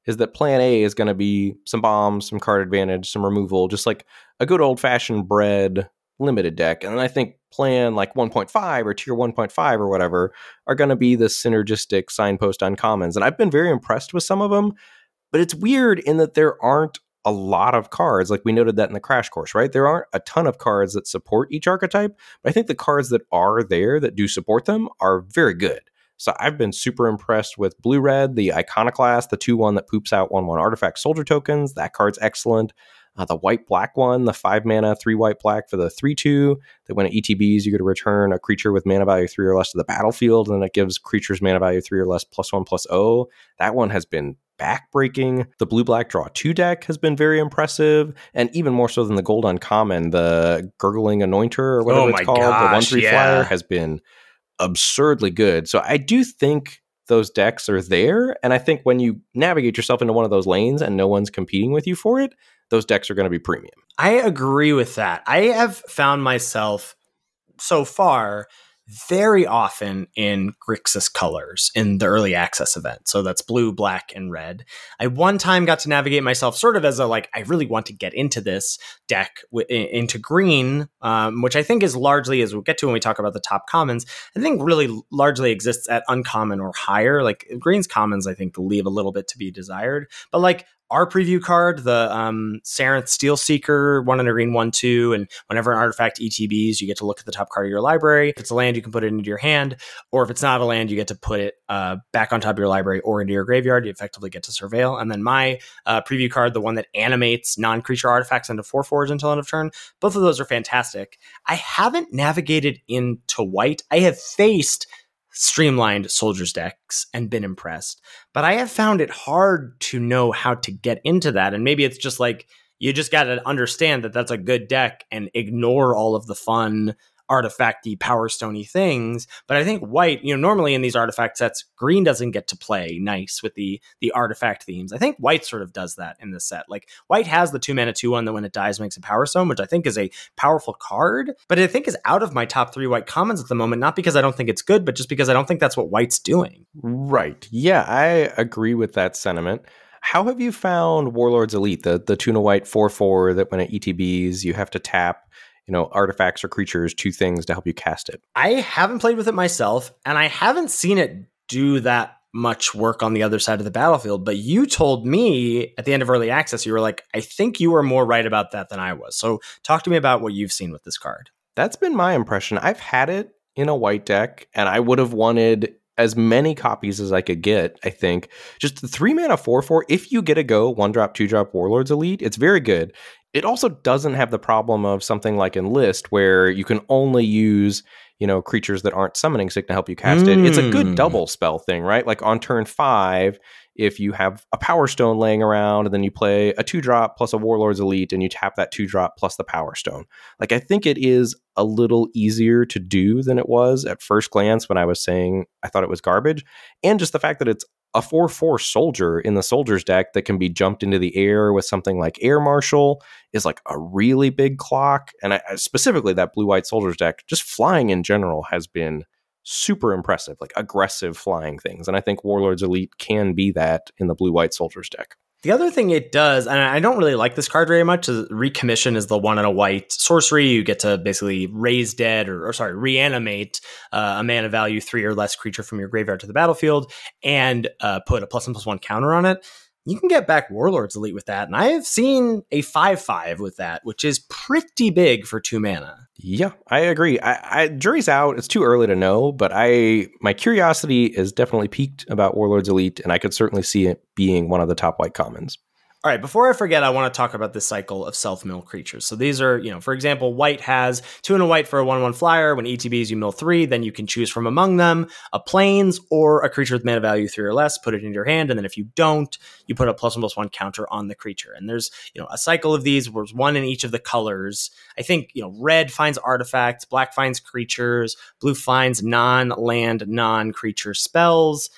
is that plan A is going to be some bombs, some card advantage, some removal, just like a good old-fashioned bred limited deck. And then I think plan like one point five or tier one point five or whatever are going to be the synergistic signpost uncommons. And I've been very impressed with some of them, but it's weird in that there aren't a lot of cards. Like we noted that in the crash course, right? There aren't a ton of cards that support each archetype, but I think the cards that are there that do support them are very good. So I've been super impressed with Blue Red, the Iconoclast, the two one that poops out one one artifact soldier tokens. That card's excellent. Uh, the white black one, the five mana, three white black for the three two, that when it E T Bs, you get to return a creature with mana value three or less to the battlefield, and then it gives creatures mana value three or less plus one plus O. That one has been backbreaking. The blue black draw two deck has been very impressive, and even more so than the gold uncommon, the Gurgling Anointer or whatever oh it's called, gosh, the one three yeah. flyer has been absurdly good. So I do think those decks are there, and I think when you navigate yourself into one of those lanes and no one's competing with you for it, those decks are going to be premium. I agree with that. I have found myself so far very often in Grixis colors in the early access event. So that's blue, black, and red. I one time got to navigate myself sort of as a, like, I really want to get into this deck w- into green, um, which I think is largely, as we'll get to when we talk about the top commons, I think really largely exists at uncommon or higher. Like green's commons, I think, leave a little bit to be desired. But like, our preview card, the um, Sarenth Steel Seeker, one in a green, one, two, and whenever an artifact E T Bs, you get to look at the top card of your library. If it's a land, you can put it into your hand, or if it's not a land, you get to put it uh, back on top of your library or into your graveyard. You effectively get to surveil. And then my uh, preview card, the one that animates non-creature artifacts into four fours until end of turn, both of those are fantastic. I haven't navigated into white. I have faced streamlined soldiers decks and been impressed, but I have found it hard to know how to get into that. And maybe it's just like, you just got to understand that that's a good deck and ignore all of the fun artifacty, power stony things. But I think white, you know, normally in these artifact sets, green doesn't get to play nice with the the artifact themes. I think white sort of does that in this set. Like white has the two mana two one that when it dies makes a power stone, which I think is a powerful card, but I think is out of my top three white commons at the moment, not because I don't think it's good, but just because I don't think that's what white's doing. Right. Yeah, I agree with that sentiment. How have you found Warlords Elite, the the tuna white four four that when it E T Bs, you have to tap, you know, artifacts or creatures, two things to help you cast it? I haven't played with it myself, and I haven't seen it do that much work on the other side of the battlefield, but you told me at the end of early access, you were like, I think you were more right about that than I was. So talk to me about what you've seen with this card. That's been my impression. I've had it in a white deck, and I would have wanted as many copies as I could get, I think. Just the three mana four four, if you get a go, one drop, two drop Warlords Elite, it's very good. It also doesn't have the problem of something like Enlist, where you can only use, you know, creatures that aren't summoning sick to help you cast mm. it. It's a good double spell thing, right? Like on turn five, if you have a Power Stone laying around, and then you play a two drop plus a Warlords Elite, and you tap that two drop plus the Power Stone. Like, I think it is a little easier to do than it was at first glance when I was saying I thought it was garbage. And just the fact that it's a four four soldier in the soldiers deck that can be jumped into the air with something like Air Marshal is like a really big clock. And I, specifically that blue-white soldiers deck, just flying in general has been super impressive, like aggressive flying things. And I think Warlords Elite can be that in the blue-white soldiers deck. The other thing it does, and I don't really like this card very much, is Recommission is the one in a white sorcery. You get to basically raise dead, or, or sorry, reanimate uh, a mana value three or less creature from your graveyard to the battlefield and uh, put a plus one plus one counter on it. You can get back Warlords Elite with that, and I have seen a five five with that, which is pretty big for two mana. Yeah, I agree. I, I jury's out. It's too early to know, but I my curiosity is definitely piqued about Warlords Elite, and I could certainly see it being one of the top white commons. All right, before I forget, I want to talk about this cycle of self-mill creatures. So these are, you know, for example, white has two and a white for a one one flyer. When E T Bs, you mill three, then you can choose from among them a plains or a creature with mana value three or less, put it into your hand, and then if you don't, you put a plus one plus one counter on the creature. And there's, you know, a cycle of these where one in each of the colors. I think, you know, red finds artifacts, black finds creatures, blue finds non-land, non-creature spells,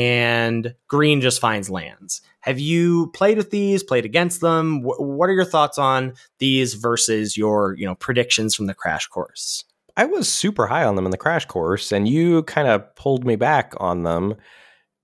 and green just finds lands. Have you played with these, played against them? W- what are your thoughts on these versus your, you know, predictions from the crash course? I was super high on them in the crash course, and you kind of pulled me back on them.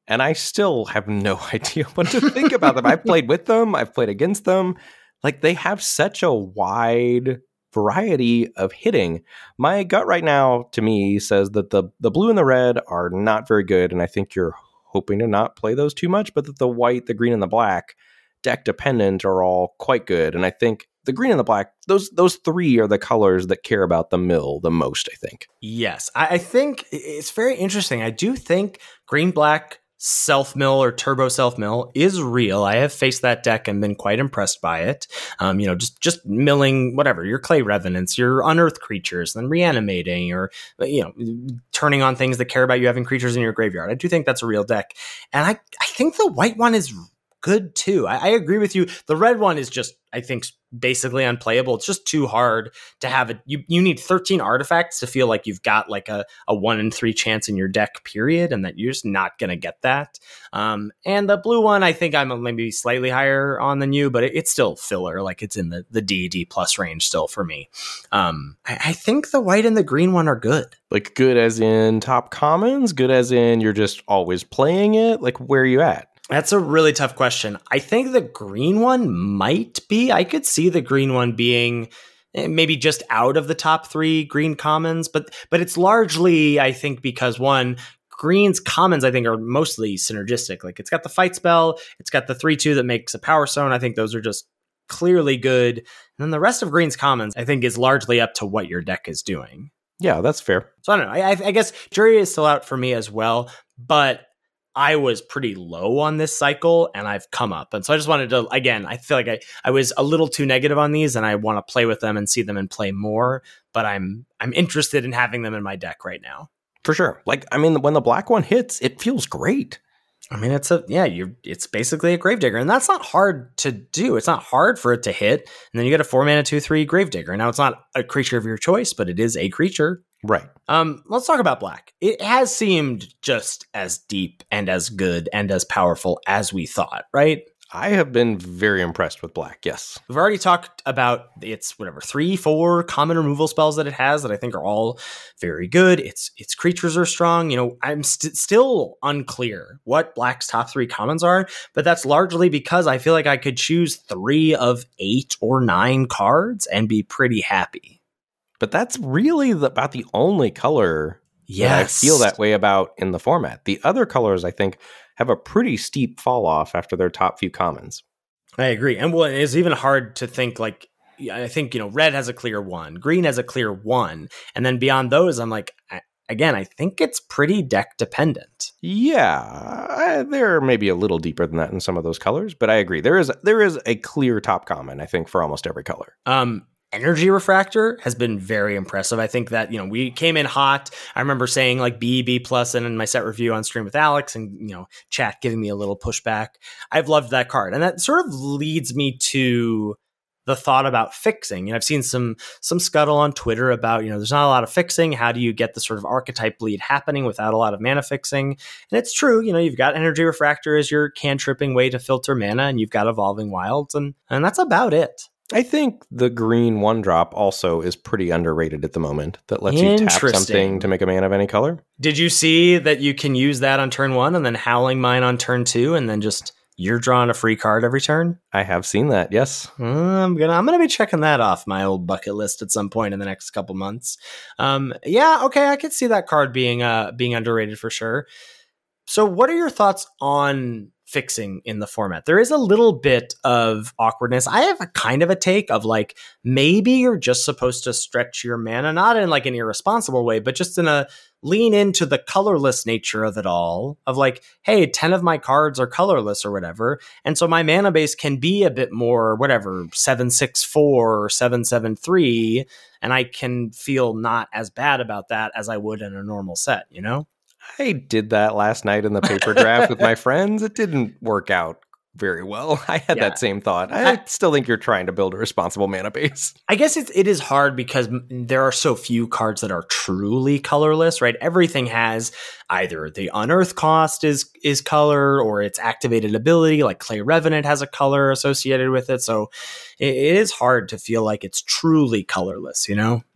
and I still have no idea what to think about them. I've played with them. I've played against them. Like, they have such a wide variety of hitting. My gut right now, to me, says that the, the blue and the red are not very good, and I think you're hoping to not play those too much, but that the white, the green, and the black, deck dependent, are all quite good. And I think the green and the black, those those three are the colors that care about the mill the most, I think. Yes, I, I think it's very interesting. I do think green, black, self-mill or turbo self-mill is real. I have faced that deck and been quite impressed by it. Um, you know, just just milling whatever, your clay revenants, your unearthed creatures, then reanimating, or, you know, turning on things that care about you having creatures in your graveyard. I do think that's a real deck. And I, I think the white one is good too. I, I agree with you. The red one is just, I think, basically unplayable. It's just too hard to have it. You you need thirteen artifacts to feel like you've got like a, a one in three chance in your deck, period, and that you're just not going to get that. Um, and the blue one, I think I'm maybe slightly higher on than you, but it, it's still filler. Like, it's in the, the D, D plus range still for me. Um, I, I think the white and the green one are good. Like, good as in top commons? Good as in you're just always playing it? Like, where are you at? That's a really tough question. I think the green one might be. I could see the green one being maybe just out of the top three green commons, but but it's largely, I think, because one, green's commons, I think, are mostly synergistic. Like, it's got the fight spell, it's got the three two that makes a power stone. I think those are just clearly good. And then the rest of green's commons, I think, is largely up to what your deck is doing. Yeah, that's fair. So I don't know. I, I guess jury is still out for me as well, but I was pretty low on this cycle and I've come up. And so I just wanted to, again, I feel like I, I was a little too negative on these and I want to play with them and see them and play more, but I'm, I'm interested in having them in my deck right now. For sure. Like, I mean, when the black one hits, it feels great. I mean, it's a, yeah, you it's basically a Gravedigger, and that's not hard to do. It's not hard for it to hit. And then you get a four mana, two, three Gravedigger. Now, it's not a creature of your choice, but it is a creature. Right. Um, let's talk about black. It has seemed just as deep and as good and as powerful as we thought, right? I have been very impressed with black, yes. We've already talked about its whatever three, four common removal spells that it has that I think are all very good. Its its creatures are strong. You know, I'm st- still unclear what black's top three commons are, but that's largely because I feel like I could choose three of eight or nine cards and be pretty happy. But that's really the, about the only color yes. that I feel that way about in the format. The other colors, I think, have a pretty steep fall off after their top few commons. I agree. And well, it's even hard to think, like, I think, you know, red has a clear one, green has a clear one. And then beyond those, I'm like, I, again, I think it's pretty deck dependent. Yeah, I, they're maybe a little deeper than that in some of those colors, but I agree. There is there is a clear top common, I think, for almost every color. Um, Energy Refractor has been very impressive. I think that, you know, we came in hot. I remember saying like B, B plus and in my set review on stream with Alex and, you know, chat giving me a little pushback. I've loved that card. And that sort of leads me to the thought about fixing. You know, I've seen some some scuttle on Twitter about, you know, there's not a lot of fixing. How do you get the sort of archetype bleed happening without a lot of mana fixing? And it's true. You know, you've got Energy Refractor as your cantripping way to filter mana, and you've got Evolving Wilds, and and that's about it. I think the green one drop also is pretty underrated at the moment. That lets you tap something to make a mana of any color. Did you see that you can use that on turn one and then Howling Mine on turn two, and then just you're drawing a free card every turn? I have seen that. Yes, uh, I'm gonna I'm gonna be checking that off my old bucket list at some point in the next couple months. Um, yeah, okay, I could see that card being uh being underrated for sure. So, what are your thoughts on fixing in the format? There is a little bit of awkwardness. I have a kind of a take of like, maybe you're just supposed to stretch your mana, not in like an irresponsible way, but just in a lean into the colorless nature of it all, of like, hey, ten of my cards are colorless or whatever. And so my mana base can be a bit more, whatever, seven six four or seven seven three. And I can feel not as bad about that as I would in a normal set, you know? I did that last night in the paper draft with my friends. It didn't work out very well. I had yeah. that same thought. I, I still think you're trying to build a responsible mana base. I guess it's, it is hard because there are so few cards that are truly colorless, right? Everything has either the unearth cost is is color or its activated ability, like Clay Revenant has a color associated with it. So it, it is hard to feel like it's truly colorless, you know?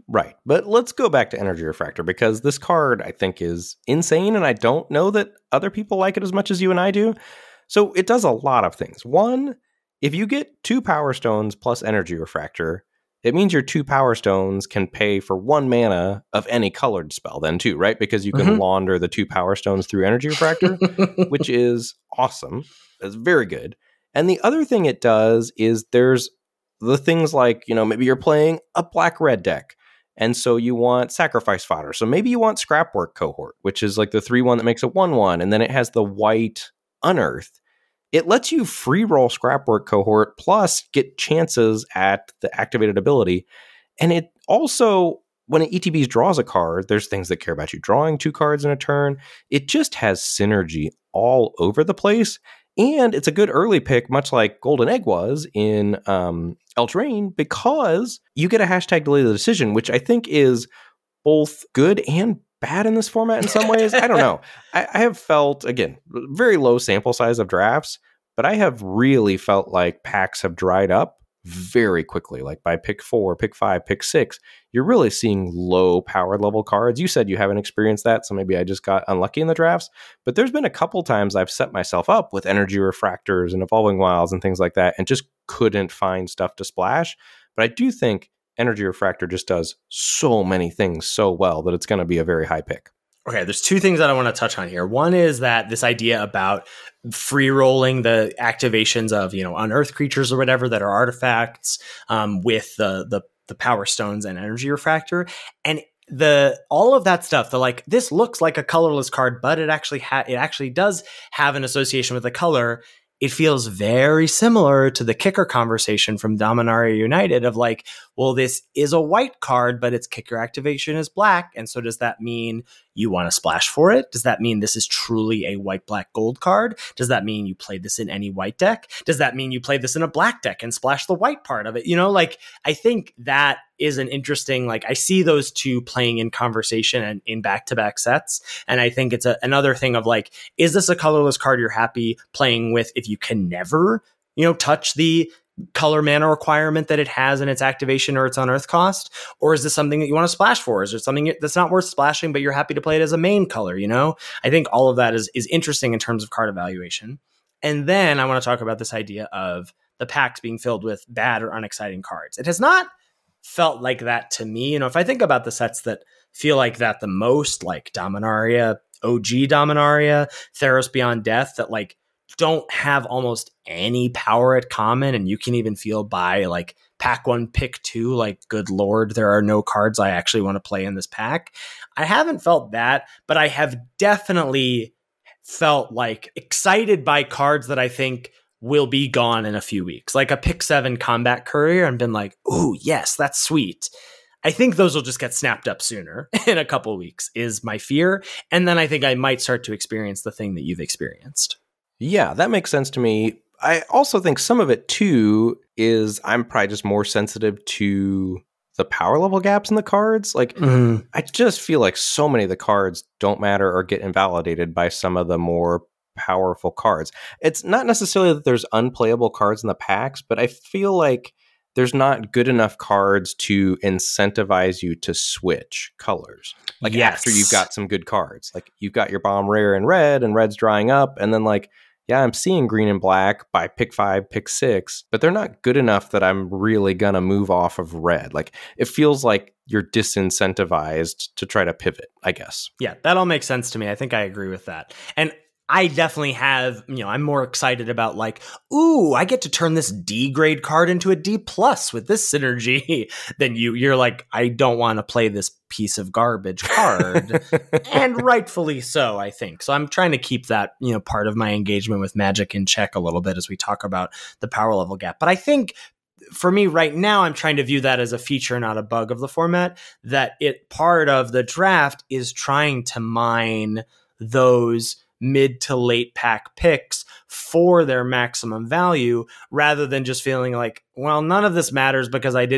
Right. But let's go back to Energy Refractor, because this card, I think, is insane, and I don't know that other people like it as much as you and I do. So it does a lot of things. One, if you get two Power Stones plus Energy Refractor, it means your two Power Stones can pay for one mana of any colored spell then too, right? Because you can mm-hmm. launder the two Power Stones through Energy Refractor, which is awesome. It's very good. And the other thing it does is there's the things like, you know, maybe you're playing a black-red deck, and so you want Sacrifice Fodder. So maybe you want Scrapwork Cohort, which is like the three one that makes a one one, and then it has the white Unearth. It lets you free roll Scrapwork Cohort plus get chances at the activated ability. And it also, when it E T Bs draws a card, there's things that care about you drawing two cards in a turn. It just has synergy all over the place. And it's a good early pick, much like Golden Egg was in um, Eldraine, because you get a hashtag delay the decision, which I think is both good and bad in this format in some ways. I don't know. I, I have felt, again, very low sample size of drafts, but I have really felt like packs have dried up very quickly. Like by pick four, pick five, pick six, you're really seeing low power level cards. You said you haven't experienced that, so maybe I just got unlucky in the drafts. But there's been a couple times I've set myself up with Energy Refractors and Evolving Wilds and things like that and just couldn't find stuff to splash. But I do think Energy Refractor just does so many things so well that it's going to be a very high pick. Okay, there's two things that I want to touch on here. One is that this idea about free rolling the activations of, you know, unearthed creatures or whatever that are artifacts um, with the, the the Power Stones and Energy Refractor, and the all of that stuff. The like, this looks like a colorless card, but it actually ha- it actually does have an association with the color. It feels very similar to the kicker conversation from Dominaria United of like, well, this is a white card, but its kicker activation is black. And so does that mean you want to splash for it? Does that mean this is truly a white, black, gold card? Does that mean you played this in any white deck? Does that mean you played this in a black deck and splash the white part of it? You know, like, I think that is an interesting, like, I see those two playing in conversation and in back-to-back sets. And I think it's a, another thing of like, is this a colorless card you're happy playing with if you can never, you know, touch the color mana requirement that it has in its activation or its unearth cost? Or is this something that you want to splash for? Is it something that's not worth splashing, but you're happy to play it as a main color? You know, I think all of that is, is interesting in terms of card evaluation. And then I want to talk about this idea of the packs being filled with bad or unexciting cards. It has not felt like that to me. You know, if I think about the sets that feel like that the most, like Dominaria, O G Dominaria, Theros Beyond Death, that like don't have almost any power at common, and you can even feel by like pack one, pick two, like, good Lord, there are no cards I actually want to play in this pack. I haven't felt that, but I have definitely felt like excited by cards that I think will be gone in a few weeks, like a pick seven Combat Courier, and been like, ooh, yes, that's sweet. I think those will just get snapped up sooner in a couple of weeks is my fear. And then I think I might start to experience the thing that you've experienced. Yeah, that makes sense to me. I also think some of it too is I'm probably just more sensitive to the power level gaps in the cards. Like, mm. I just feel like so many of the cards don't matter or get invalidated by some of the more powerful cards. It's not necessarily that there's unplayable cards in the packs, but I feel like there's not good enough cards to incentivize you to switch colors. Like, yes. After you've got some good cards, like you've got your bomb rare in red and red's drying up. And then like, yeah, I'm seeing green and black by pick five, pick six, but they're not good enough that I'm really going to move off of red. Like, it feels like you're disincentivized to try to pivot, I guess. Yeah, that all makes sense to me. I think I agree with that. And I definitely have, you know, I'm more excited about like, ooh, I get to turn this D grade card into a D plus with this synergy than you. You're like, I don't want to play this piece of garbage card. And rightfully so, I think. So I'm trying to keep that, you know, part of my engagement with Magic in check a little bit as we talk about the power level gap. But I think for me right now, I'm trying to view that as a feature, not a bug of the format, that it part of the draft is trying to mine those mid to late pack picks for their maximum value, rather than just feeling like, well, none of this matters because I didn't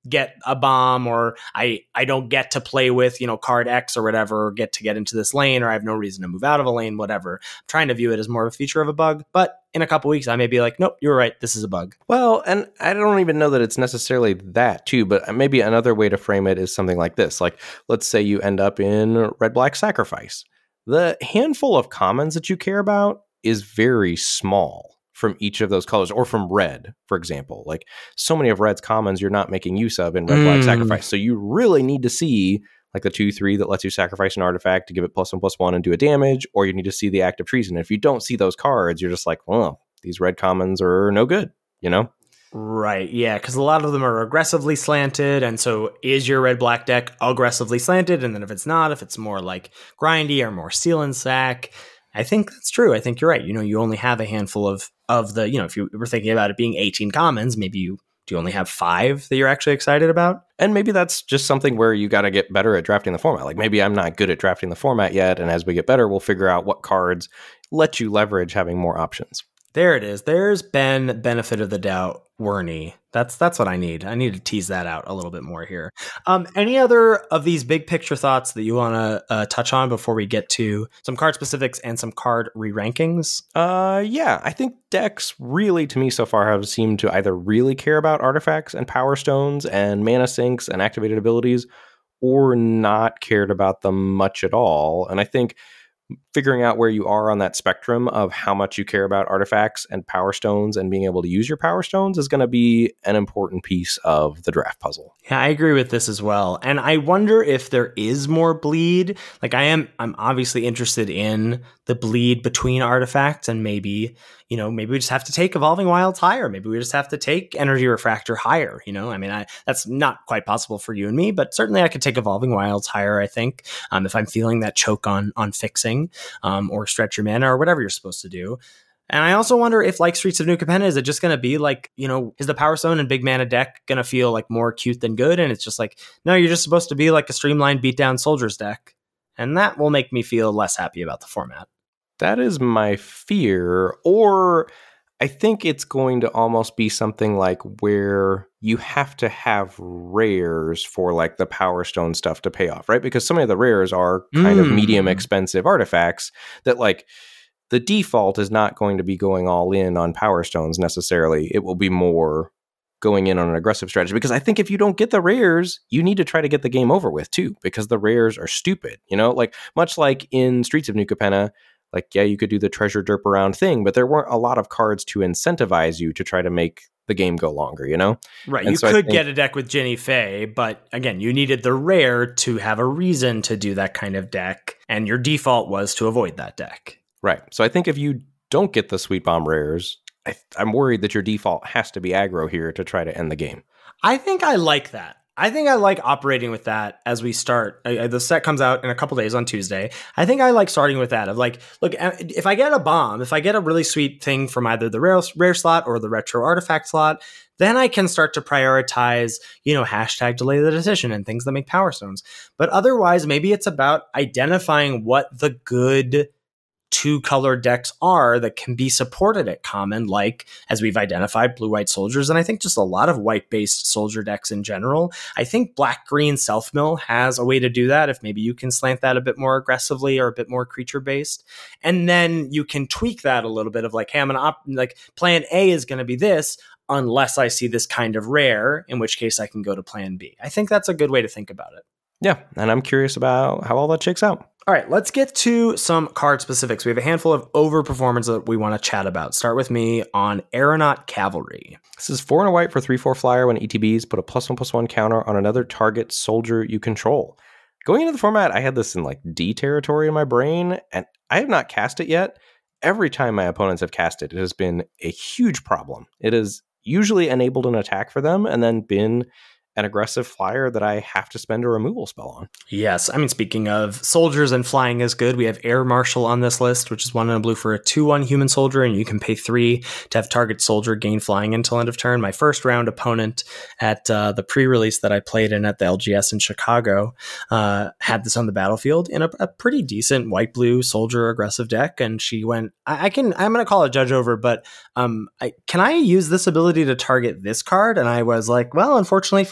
get a bomb, or I, I don't get to play with, you know, card X or whatever, or get to get into this lane, or I have no reason to move out of a lane, whatever. I'm trying to view it as more of a feature of a bug, but in a couple weeks, I may be like, nope, you're right, this is a bug. Well, and I don't even know that it's necessarily that too, but maybe another way to frame it is something like this. Like, let's say you end up in Red-Black Sacrifice. The handful of commons that you care about is very small from each of those colors, or from red, for example. Like, so many of red's commons you're not making use of in Red-Black mm. Sacrifice. So you really need to see like the two three that lets you sacrifice an artifact to give it plus one plus one and do a damage, or you need to see the Act of Treason. And if you don't see those cards, you're just like, well, these red commons are no good, you know? Right, yeah, because a lot of them are aggressively slanted, and so is your red-black deck aggressively slanted? And then if it's not, if it's more like grindy or more Seal and Sack, I think that's true. I think you're right. You know, you only have a handful of of the, you know, if you were thinking about it being eighteen commons, maybe you do you only have five that you're actually excited about? And maybe that's just something where you got to get better at drafting the format. Like, maybe I'm not good at drafting the format yet, and as we get better, we'll figure out what cards let you leverage having more options. There it is. There's Ben, benefit of the doubt, Werney. That's that's what I need. I need to tease that out a little bit more here. Um, any other of these big picture thoughts that you want to uh, touch on before we get to some card specifics and some card re-rankings? Uh, yeah, I think decks really, to me so far, have seemed to either really care about artifacts and power stones and mana sinks and activated abilities, or not cared about them much at all. And I think figuring out where you are on that spectrum of how much you care about artifacts and power stones and being able to use your power stones is going to be an important piece of the draft puzzle. Yeah, I agree with this as well. And I wonder if there is more bleed. Like, I am, I'm obviously interested in the bleed between artifacts, and maybe, you know, maybe we just have to take Evolving Wilds higher. Maybe we just have to take Energy Refractor higher. You know, I mean, I, that's not quite possible for you and me, but certainly I could take Evolving Wilds higher, I think, um, if I'm feeling that choke on, on fixing. Um, or stretch your mana or whatever you're supposed to do. And I also wonder if, like Streets of New Capenna, is it just going to be like, you know, is the Power Stone and big mana deck going to feel like more cute than good? And it's just like, no, you're just supposed to be like a streamlined beatdown Soldiers deck. And that will make me feel less happy about the format. That is my fear. Or I think it's going to almost be something like where you have to have rares for like the Power Stone stuff to pay off, right? Because so many of the rares are kind mm. of medium expensive artifacts that, like, the default is not going to be going all in on Power Stones necessarily. It will be more going in on an aggressive strategy. Because I think if you don't get the rares, you need to try to get the game over with too, because the rares are stupid, you know? Like, much like in Streets of New Capenna, like, yeah, you could do the treasure derp around thing, but there weren't a lot of cards to incentivize you to try to make the game go longer, you know? Right. And you so could think, get a deck with Jinnie Fay, but again, you needed the rare to have a reason to do that kind of deck, and your default was to avoid that deck. Right. So I think if you don't get the Sweet Bomb rares, I, I'm worried that your default has to be aggro here to try to end the game. I think I like that. I think I like operating with that as we start. I, the set comes out in a couple days on Tuesday. I think I like starting with that of like, look, if I get a bomb, if I get a really sweet thing from either the rare, rare slot or the retro artifact slot, then I can start to prioritize, you know, hashtag delay the decision and things that make Power Stones. But otherwise, maybe it's about identifying what the good two color decks are that can be supported at common, like, as we've identified, blue white soldiers, and I think just a lot of white based soldier decks in general. I think black green self mill has a way to do that if maybe you can slant that a bit more aggressively or a bit more creature based, and then you can tweak that a little bit of like, hey, I'm gonna op- like plan A is going to be this unless I see this kind of rare, in which case I can go to plan B. I think that's a good way to think about it. Yeah, and I'm curious about how all that shakes out. All right, let's get to some card specifics. We have a handful of overperformers that we want to chat about. Start with me on Aeronaut Cavalry. This is four and a white for three four flyer. When E T Bs, put a plus one plus one counter on another target soldier you control. Going into the format, I had this in like D territory in my brain, and I have not cast it yet. Every time my opponents have cast it, it has been a huge problem. It has usually enabled an attack for them and then been an aggressive flyer that I have to spend a removal spell on. Yes. I mean, speaking of soldiers and flying is good, we have Air Marshal on this list, which is one in a blue for a two one human soldier, and you can pay three to have target soldier gain flying until end of turn. My first round opponent at uh, the pre-release that I played in at the L G S in Chicago uh, had this on the battlefield in a, a pretty decent white-blue soldier aggressive deck, and she went, I, I can, I'm going to call it judge over, but um, I, can I use this ability to target this card? And I was like, well, unfortunately for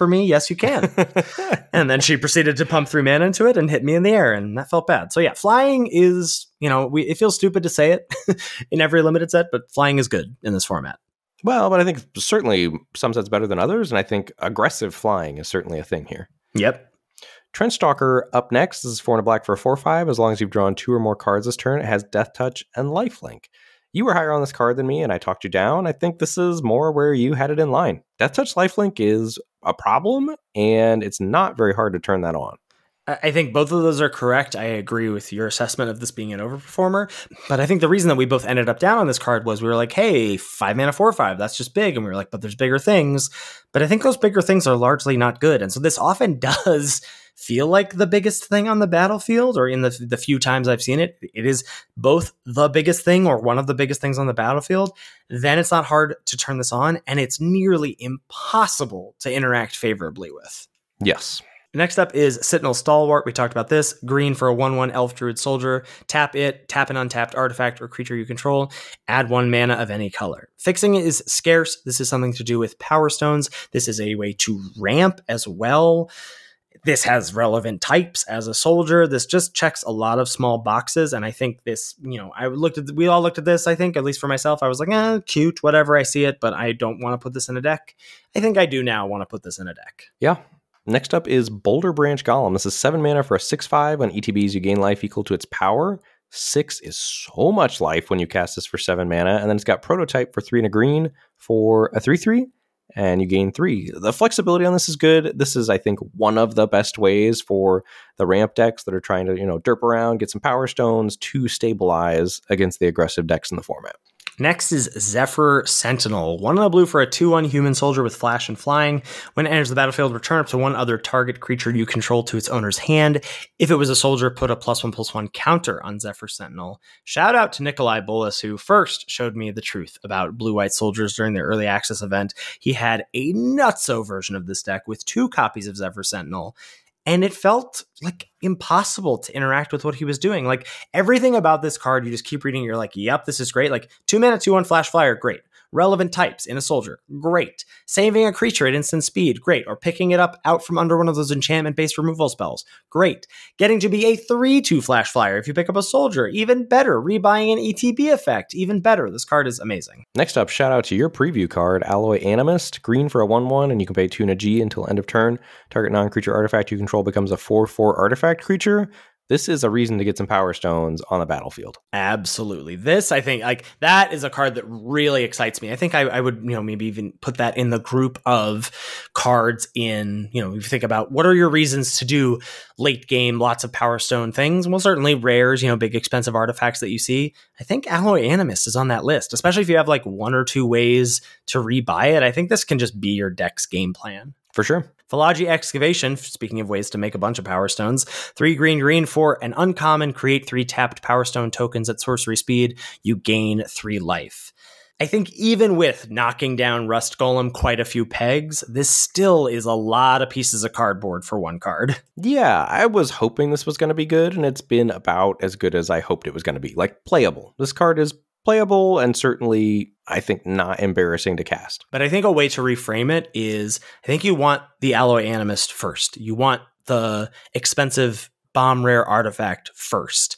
me? Yes, you can. And then she proceeded to pump three mana into it and hit me in the air, and that felt bad. So yeah, flying is, you know, we, it feels stupid to say it in every limited set, but flying is good in this format. Well, but I think certainly some sets better than others, and I think aggressive flying is certainly a thing here. Yep. Trenchstalker up next. This is four and a black for a four five. As long as you've drawn two or more cards this turn, it has Death Touch and Lifelink. You were higher on this card than me, and I talked you down. I think this is more where you had it in line. Death Touch Lifelink is a problem, and it's not very hard to turn that on. I think both of those are correct. I agree with your assessment of this being an overperformer. But I think the reason that we both ended up down on this card was we were like, hey, five mana, four, five, that's just big. And we were like, but there's bigger things. But I think those bigger things are largely not good. And so this often does feel like the biggest thing on the battlefield, or in the, the few times I've seen it, it is both the biggest thing or one of the biggest things on the battlefield. Then it's not hard to turn this on, and it's nearly impossible to interact favorably with. Yes. Next up is Sentinel Stalwart. We talked about this. Green for a one one Elf Druid Soldier. Tap it, tap an untapped artifact or creature you control. Add one mana of any color. Fixing it is scarce. This is something to do with Power Stones. This is a way to ramp as well. This has relevant types as a soldier. This just checks a lot of small boxes. And I think this, you know, I looked at, we all looked at this, I think, at least for myself. I was like, eh, cute, whatever, I see it, but I don't want to put this in a deck. I think I do now want to put this in a deck. Yeah. Next up is Boulder Branch Golem. This is seven mana for a six five. On E T Bs, you gain life equal to its power. Six is so much life when you cast this for seven mana. And then it's got Prototype for three and a green for a three three. And you gain three. The flexibility on this is good. This is, I think, one of the best ways for the ramp decks that are trying to, you know, derp around, get some Power Stones to stabilize against the aggressive decks in the format. Next is Zephyr Sentinel. One in a blue for a two one human soldier with flash and flying. When it enters the battlefield, return up to one other target creature you control to its owner's hand. If it was a soldier, put a plus one plus one counter on Zephyr Sentinel. Shout out to Nikolai Bolas, who first showed me the truth about blue-white soldiers during the early access event. He had a nutso version of this deck with two copies of Zephyr Sentinel. And it felt like impossible to interact with what he was doing. Like everything about this card, you just keep reading. You're like, yep, this is great. Like two mana, two one flash flyer. Great. Relevant types in a soldier. Great. Saving a creature at instant speed. Great. Or picking it up out from under one of those enchantment-based removal spells. Great. Getting to be a three two flash flyer if you pick up a soldier. Even better. Rebuying an E T B effect. Even better. This card is amazing. Next up, shout out to your preview card, Alloy Animist. Green for a one one, and you can pay two and a G until end of turn. Target non-creature artifact you control becomes a four four artifact creature. This is a reason to get some Power Stones on the battlefield. Absolutely. This, I think, like that is a card that really excites me. I think I, I would, you know, maybe even put that in the group of cards in, you know, if you think about what are your reasons to do late game, lots of Power Stone things. Well, certainly rares, you know, big expensive artifacts that you see. I think Alloy Animist is on that list, especially if you have like one or two ways to rebuy it. I think this can just be your deck's game plan. For sure. Philogy Excavation, speaking of ways to make a bunch of Power Stones, three green green for an uncommon, create three tapped Power Stone tokens at sorcery speed, you gain three life. I think even with knocking down Rust Golem quite a few pegs, this still is a lot of pieces of cardboard for one card. Yeah, I was hoping this was going to be good, and it's been about as good as I hoped it was going to be. Like, playable. This card is playable and certainly, I think, not embarrassing to cast. But I think a way to reframe it is, I think you want the Alloy Animist first. You want the expensive bomb rare artifact first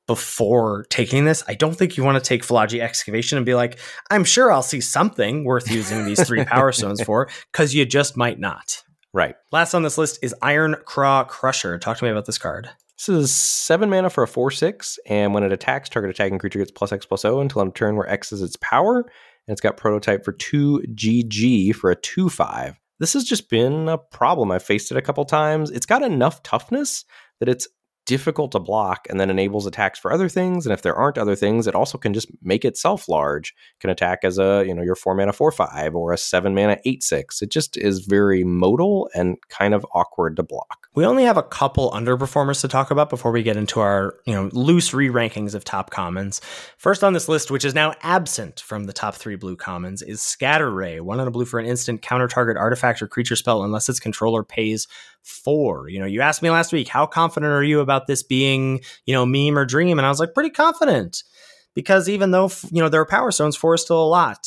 before taking this. I don't think you want to take Philogy Excavation and be like, I'm sure I'll see something worth using these three Power Stones for, because you just might not. Right. Last on this list is Iron Craw Crusher. Talk to me about this card. This is seven mana for a four six, and when it attacks, target attacking creature gets plus X plus O until end of turn where X is its power, and it's got Prototype for two G G for a two five. This has just been a problem. I've faced it a couple times. It's got enough toughness that it's difficult to block and then enables attacks for other things. And if there aren't other things, it also can just make itself large. It can attack as a, you know, your four mana four five or a seven mana eight six. It just is very modal and kind of awkward to block. We only have a couple underperformers to talk about before we get into our, you know, loose re-rankings of top commons. First on this list, which is now absent from the top three blue commons, is Scatter Ray. One on a blue for an instant counter target artifact or creature spell unless its controller pays four. You know, you asked me last week, how confident are you about this being, you know, meme or dream? And I was like, pretty confident. Because even though, you know, there are Power Stones, four is still a lot.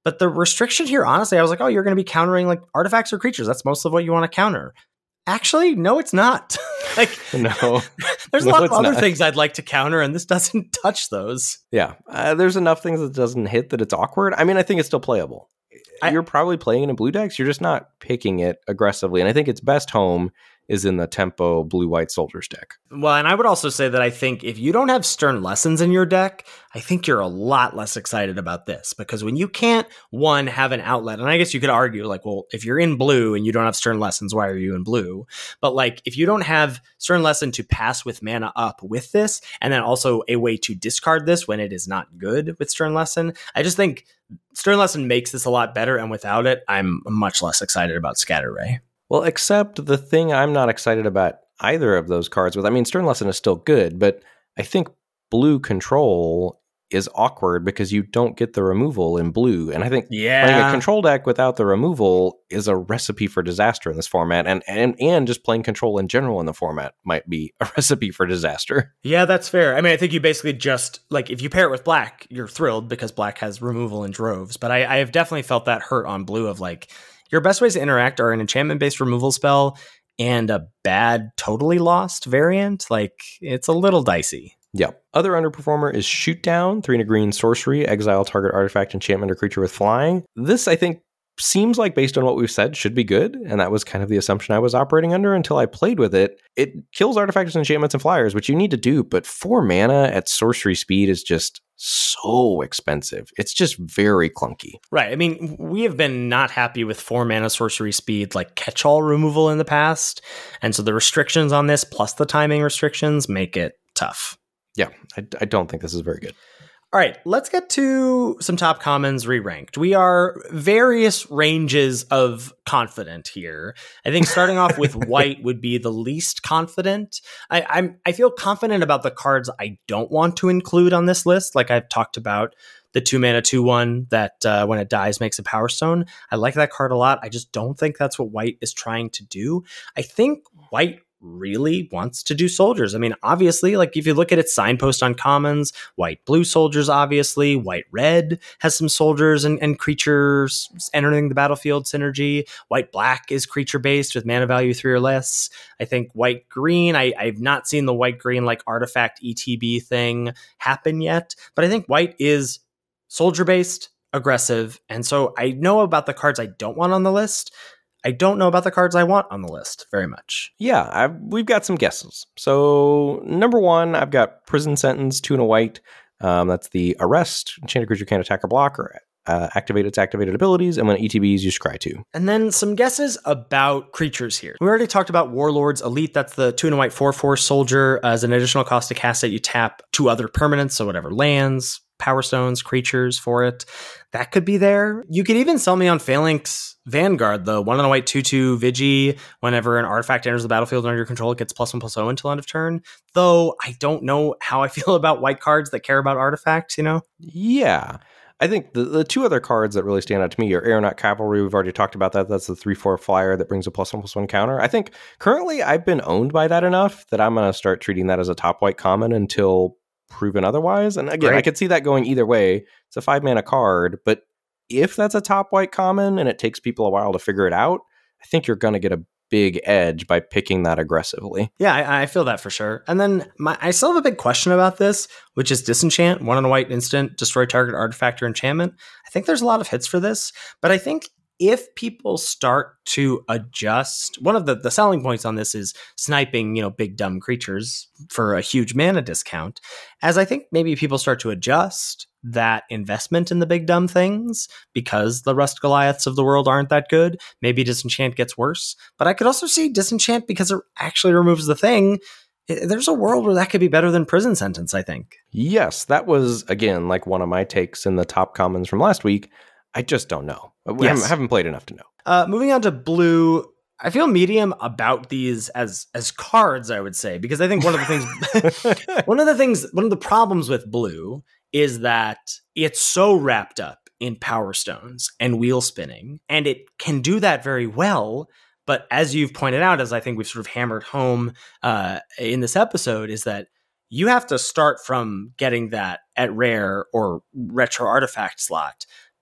But the restriction here, honestly, I was like, oh, you're going to be countering like artifacts or creatures. That's most of what you want to counter. Actually, no, it's not. like, no, there's a no, lot of other not. things I'd like to counter, and this doesn't touch those. Yeah, uh, there's enough things that doesn't hit that it's awkward. I mean, I think it's still playable. I, You're probably playing it in blue decks. You're just not picking it aggressively. And I think its best home is in the tempo blue-white soldiers deck. Well, and I would also say that I think if you don't have Stern Lessons in your deck, I think you're a lot less excited about this, because when you can't, one, have an outlet, and I guess you could argue like, well, if you're in blue and you don't have Stern Lessons, why are you in blue? But like, if you don't have Stern Lesson to pass with mana up with this, and then also a way to discard this when it is not good with Stern Lesson, I just think Stern Lesson makes this a lot better, and without it, I'm much less excited about Scatter Ray. Well, except the thing I'm not excited about either of those cards with, I mean, Stern Lesson is still good, but I think blue control is awkward because you don't get the removal in blue. And I think yeah. playing a control deck without the removal is a recipe for disaster in this format. And, and, and just playing control in general in the format might be a recipe for disaster. Yeah, that's fair. I mean, I think you basically just, like, if you pair it with black, you're thrilled because black has removal in droves. But I, I have definitely felt that hurt on blue of like, your best ways to interact are an enchantment-based removal spell and a bad totally lost variant. Like, it's a little dicey. Yeah. Other underperformer is Shoot Down, three and a green sorcery, exile target artifact, enchantment, or creature with flying. This, I think, seems like, based on what we've said, should be good. And that was kind of the assumption I was operating under until I played with it. It kills artifacts, enchantments, and flyers, which you need to do, but four mana at sorcery speed is just so expensive. It's just very clunky. Right. I mean, we have been not happy with four mana sorcery speed, like catch-all removal in the past. And so the restrictions on this, plus the timing restrictions, make it tough. Yeah, I, I don't think this is very good. All right, let's get to some top commons re-ranked. We are various ranges of confident here. I think starting off with white would be the least confident. I, I'm I feel confident about the cards I don't want to include on this list. Like I've talked about the two mana two one that uh, when it dies makes a Power Stone. I like that card a lot. I just don't think that's what white is trying to do. I think white really wants to do soldiers. I mean, obviously, like if you look at its signpost on commons, white blue soldiers, obviously, white red has some soldiers and, and creatures entering the battlefield synergy. White black is creature based with mana value three or less. I think white green, I, I've not seen the white green like artifact E T B thing happen yet, but I think white is soldier based, aggressive, and so I know about the cards I don't want on the list. I don't know about the cards I want on the list very much. Yeah, I've, we've got some guesses. So number one, I've got Prison Sentence, two and a white. Um, that's the arrest. Enchanted creature can't attack or block or uh, activate its activated abilities. And when E T Bs, you scry two. And then some guesses about creatures here. We already talked about Warlords Elite. That's the two and a white four four soldier. As an additional cost to cast it, you tap two other permanents. So whatever, lands, Power Stones, creatures for it. That could be there. You could even sell me on Phalanx Vanguard, the one and a white two two Vigi. Whenever an artifact enters the battlefield under your control, it gets plus one plus zero until end of turn. Though I don't know how I feel about white cards that care about artifacts, you know? Yeah. I think the, the two other cards that really stand out to me are Aeronaut Cavalry. We've already talked about that. That's the three four flyer that brings a plus one plus one counter. I think currently I've been owned by that enough that I'm going to start treating that as a top white common until proven otherwise. And again, Great. I could see that going either way. It's a five mana card, but if that's a top white common and it takes people a while to figure it out, I think you're going to get a big edge by picking that aggressively. Yeah, I, I feel that for sure. And then my, I still have a big question about this, which is Disenchant, one on a white instant, destroy target artifact or enchantment. I think there's a lot of hits for this, but I think if people start to adjust, one of the, the selling points on this is sniping, you know, big dumb creatures for a huge mana discount. As I think maybe people start to adjust that investment in the big dumb things because the Rust Goliaths of the world aren't that good, maybe Disenchant gets worse. But I could also see Disenchant because it actually removes the thing. There's a world where that could be better than Prison Sentence, I think. Yes, that was, again, like one of my takes in the top commons from last week. I just don't know. I Yes. haven't, haven't played enough to know. Uh, moving on to blue, I feel medium about these as as cards, I would say, because I think one of the things, one of the things, one of the problems with blue is that it's so wrapped up in Power Stones and wheel spinning, and it can do that very well. But as you've pointed out, as I think we've sort of hammered home uh, in this episode, is that you have to start from getting that at rare or retro artifact slot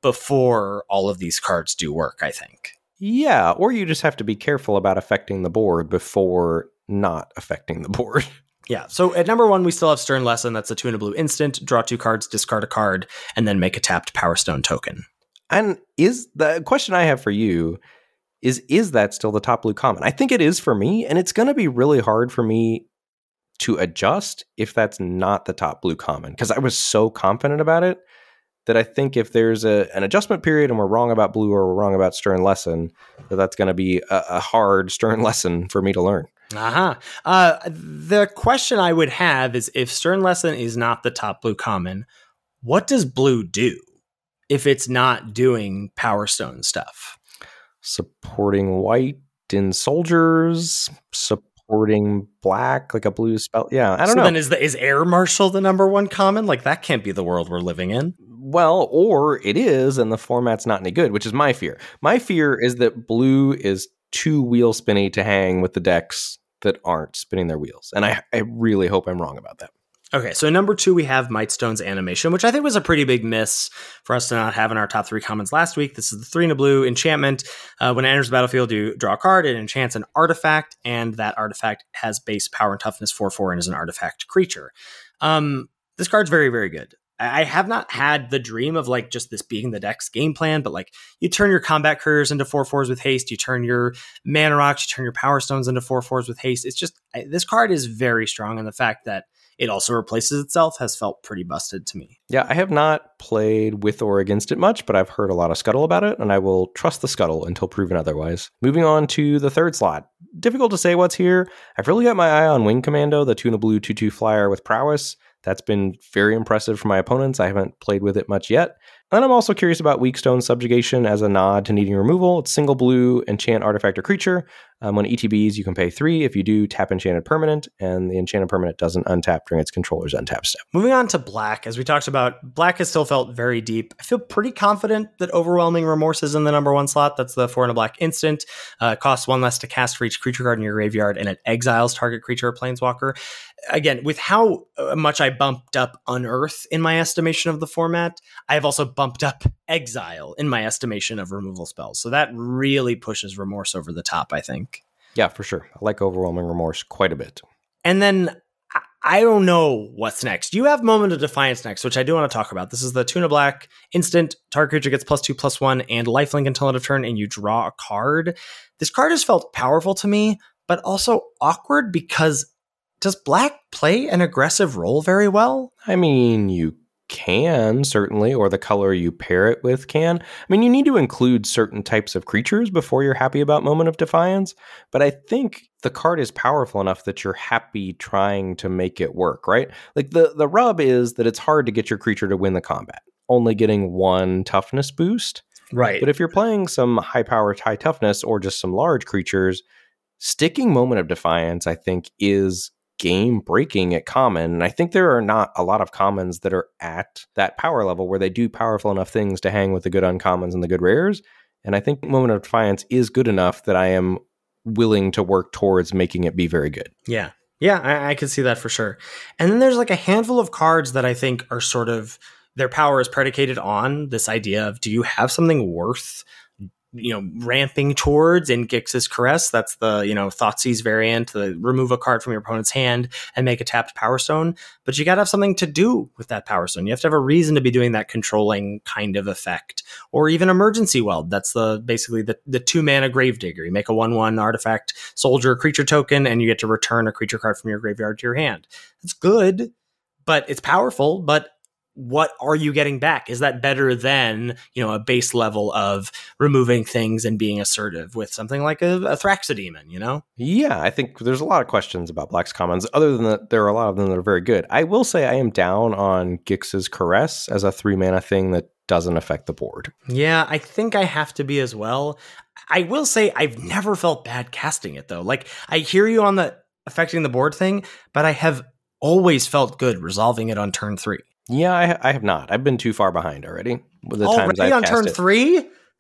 before all of these cards do work, I think. Yeah, or you just have to be careful about affecting the board before not affecting the board. Yeah, so at number one, we still have Stern Lesson. That's a two and a blue instant. Draw two cards, discard a card, and then make a tapped Power Stone token. And is the question I have for you is, is that still the top blue common? I think it is for me, and it's going to be really hard for me to adjust if that's not the top blue common, because I was so confident about it that I think if there's a, an adjustment period and we're wrong about blue or we're wrong about Stern Lesson, that that's going to be a, a hard Stern Lesson for me to learn. Uh-huh. Uh, the question I would have is, if Stern Lesson is not the top blue common, what does blue do if it's not doing Power Stone stuff? Supporting white in soldiers, supporting black, like a blue spell. Yeah, I don't so know. So then is, the, is Air Marshal the number one common? Like, that can't be the world we're living in. Well, or it is, and the format's not any good, which is my fear. My fear is that blue is too wheel spinny to hang with the decks that aren't spinning their wheels. And I, I really hope I'm wrong about that. Okay, so number two, we have Mightstone's Animation, which I think was a pretty big miss for us to not have in our top three commons last week. This is the three and a blue enchantment. Uh, when it enters the battlefield, you draw a card, it enchants an artifact, and that artifact has base power and toughness four four and is an artifact creature. Um, this card's very, very good. I have not had the dream of like just this being the deck's game plan, but like you turn your combat couriers into four fours with haste, you turn your mana rocks, you turn your power stones into four fours with haste. It's just, this card is very strong, and the fact that it also replaces itself has felt pretty busted to me. Yeah, I have not played with or against it much, but I've heard a lot of scuttle about it, and I will trust the scuttle until proven otherwise. Moving on to the third slot. Difficult to say what's here. I've really got my eye on Wing Commando, the two and a blue two two flyer with prowess. That's been very impressive for my opponents. I haven't played with it much yet. And I'm also curious about Weakstone Subjugation as a nod to needing removal. It's single blue, enchant artifact or creature. Um, when E T Bs, you can pay three. If you do, tap enchanted permanent, and the enchanted permanent doesn't untap during its controller's untap step. Moving on to black, as we talked about, black has still felt very deep. I feel pretty confident that Overwhelming Remorse is in the number one slot. That's the four and a black instant. Uh, costs one less to cast for each creature card in your graveyard, and it exiles target creature or planeswalker. Again, with how much I bumped up Unearth in my estimation of the format, I have also bumped up Exile in my estimation of removal spells. So that really pushes Remorse over the top, I think. Yeah, for sure. I like Overwhelming Remorse quite a bit. And then I don't know what's next. You have Moment of Defiance next, which I do want to talk about. This is the two and a black instant. Target creature gets plus two, plus one, and lifelink until end of turn, and you draw a card. This card has felt powerful to me, but also awkward because does black play an aggressive role very well? I mean, you can, certainly, or the color you pair it with can. I mean, you need to include certain types of creatures before you're happy about Moment of Defiance, but I think the card is powerful enough that you're happy trying to make it work, right? Like, the, the rub is that it's hard to get your creature to win the combat, only getting one toughness boost. Right. But if you're playing some high power, high toughness, or just some large creatures, sticking Moment of Defiance, I think, is game breaking at common. And I think there are not a lot of commons that are at that power level where they do powerful enough things to hang with the good uncommons and the good rares. And I think Moment of Defiance is good enough that I am willing to work towards making it be very good. Yeah. Yeah, I, I can see that for sure. And then there's like a handful of cards that I think are sort of, their power is predicated on this idea of, do you have something worth, you know, ramping towards? In Gix's Caress, that's the, you know, Thoughtseize variant, the remove a card from your opponent's hand and make a tapped Power Stone. But you got to have something to do with that Power Stone. You have to have a reason to be doing that controlling kind of effect. Or even Emergency Weld. That's the basically the, the two mana Gravedigger. You make a one one artifact soldier creature token, and you get to return a creature card from your graveyard to your hand. It's good, but it's powerful, but what are you getting back? Is that better than, you know, a base level of removing things and being assertive with something like a, a Thraxodemon, you know? Yeah, I think there's a lot of questions about Black's commons. Other than that, there are a lot of them that are very good. I will say I am down on Gix's Caress as a three mana thing that doesn't affect the board. Yeah, I think I have to be as well. I will say I've never felt bad casting it, though. Like, I hear you on the affecting the board thing, but I have always felt good resolving it on turn three. Yeah, I, I have not. I've been too far behind already with the already times I've on cast turn it. three?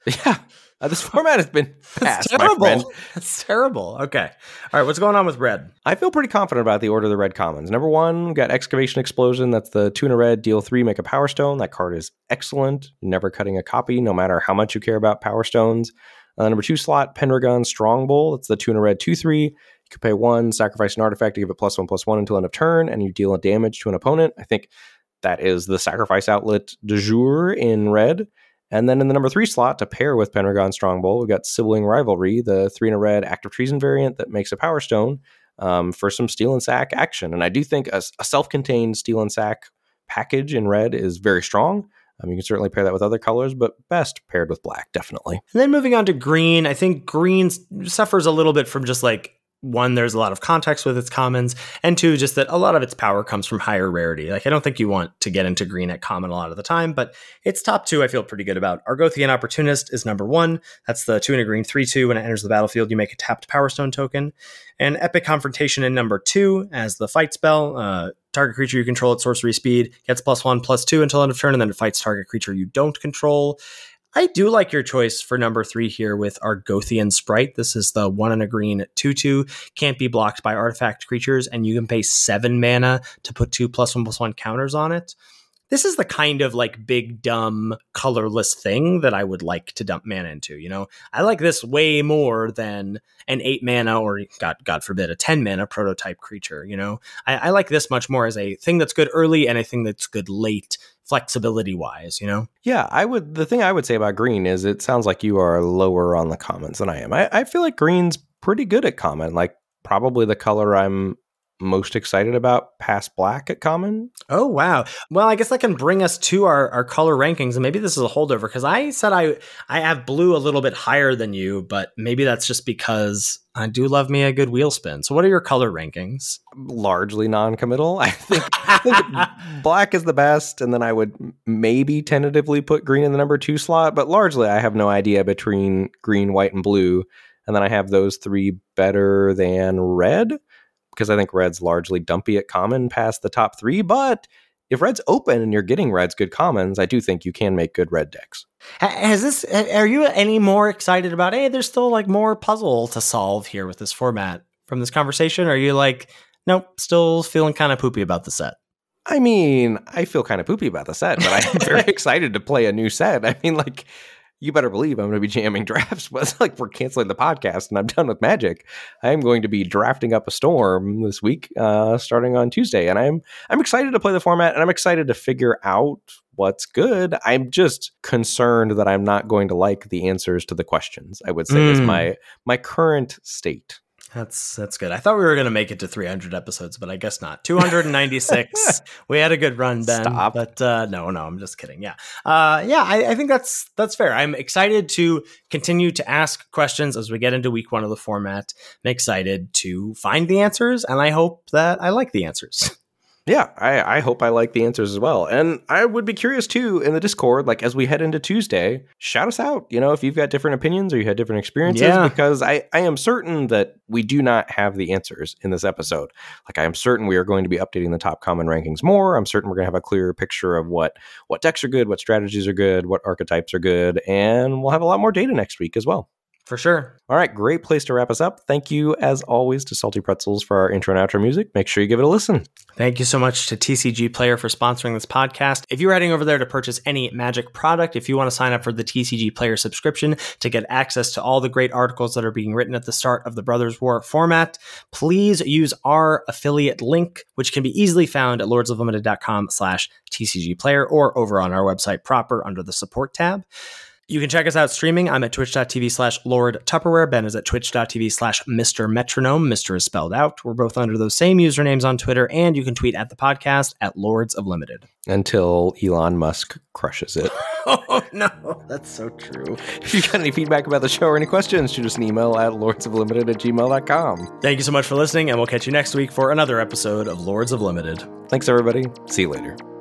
Yeah. Uh, this format has been fast, That's terrible. my friend. That's terrible. Okay. All right. What's going on with red? I feel pretty confident about the order of the red commons. Number one, we got Excavation Explosion. That's the two in a red, deal three, make a Power Stone. That card is excellent. Never cutting a copy, no matter how much you care about Power Stones. Uh, number two slot, Pendragon Strongbow. That's the two in a red, two three. You can pay one, sacrifice an artifact to give it plus one, plus one until end of turn, and you deal a damage to an opponent. I think that is the sacrifice outlet du jour in red. And then in the number three slot, to pair with Pendragon Strongbow, we've got Sibling Rivalry, the three in a red active treason variant that makes a Power Stone um, for some Steal and Sack action. And I do think a, a self-contained Steal and Sack package in red is very strong. Um, you can certainly pair that with other colors, but best paired with black, definitely. And then moving on to green, I think green suffers a little bit from just like, one, there's a lot of context with its commons, and two, just that a lot of its power comes from higher rarity. Like, I don't think you want to get into green at common a lot of the time, but its top two I feel pretty good about. Argothian Opportunist is number one. That's the two in a green three two. When it enters the battlefield, you make a tapped Power Stone token. And Epic Confrontation in number two as the fight spell. Uh, target creature you control at sorcery speed gets plus one, plus two until end of turn, and then it fights target creature you don't control. I do like your choice for number three here with Argothian Sprite. This is the one and a green two two. Can't be blocked by artifact creatures, and you can pay seven mana to put two plus one plus one counters on it. This is the kind of like big, dumb, colorless thing that I would like to dump mana into. You know, I like this way more than an eight mana or God, God forbid, a ten mana prototype creature. You know, I, I like this much more as a thing that's good early and a thing that's good late, flexibility wise, you know? Yeah, I would. The thing I would say about green is it sounds like you are lower on the commons than I am. I, I feel like green's pretty good at common, like probably the color I'm most excited about past black at common. Oh, wow. Well, I guess that can bring us to our, our color rankings. And maybe this is a holdover because I said I, I have blue a little bit higher than you, but maybe that's just because I do love me a good wheel spin. So what are your color rankings? Largely non-committal. I think, I think black is the best, and then I would maybe tentatively put green in the number two slot, but largely I have no idea between green, white, and blue. And then I have those three better than red, because I think red's largely dumpy at common past the top three. But if red's open and you're getting red's good commons, I do think you can make good red decks. Has this, are you any more excited about, hey, there's still like more puzzle to solve here with this format from this conversation? Or are you like, nope, still feeling kind of poopy about the set? I mean, I feel kind of poopy about the set, but I'm very excited to play a new set. I mean, like, you better believe I'm going to be jamming drafts, but it's like we're canceling the podcast and I'm done with Magic. I am going to be drafting up a storm this week, uh, starting on Tuesday. And I'm, I'm excited to play the format, and I'm excited to figure out what's good. I'm just concerned that I'm not going to like the answers to the questions, I would say mm. is my, my current state. That's that's good. I thought we were going to make it to three hundred episodes, but I guess not. two hundred ninety-six. We had a good run, Ben. Stop. But uh, no, no, I'm just kidding. Yeah, uh, yeah. I, I think that's that's fair. I'm excited to continue to ask questions as we get into week one of the format. I'm excited to find the answers, and I hope that I like the answers. Yeah, I, I hope I like the answers as well. And I would be curious, too, in the Discord, like, as we head into Tuesday, shout us out, you know, if you've got different opinions or you had different experiences, yeah. because I, I am certain that we do not have the answers in this episode. Like, I am certain we are going to be updating the top common rankings more. I'm certain we're going to have a clearer picture of what, what decks are good, what strategies are good, what archetypes are good, and we'll have a lot more data next week as well. For sure. All right, great place to wrap us up. Thank you, as always, to Salty Pretzels for our intro and outro music. Make sure you give it a listen. Thank you so much to T C G Player for sponsoring this podcast. If you're heading over there to purchase any Magic product, if you want to sign up for the T C G Player subscription to get access to all the great articles that are being written at the start of the Brothers War format, please use our affiliate link, which can be easily found at lordsofunlimited.com slash TCGplayer or over on our website proper under the support tab. You can check us out streaming. I'm at twitch.tv slash Lord Tupperware. Ben is at twitch.tv slash Mister Metronome. Mister is spelled out. We're both under those same usernames on Twitter, and you can tweet at the podcast at Lords of Limited. Until Elon Musk crushes it. Oh, no. That's so true. If you've got any feedback about the show or any questions, shoot us an email at lordsoflimited at gmail dot com. Thank you so much for listening, and we'll catch you next week for another episode of Lords of Limited. Thanks, everybody. See you later.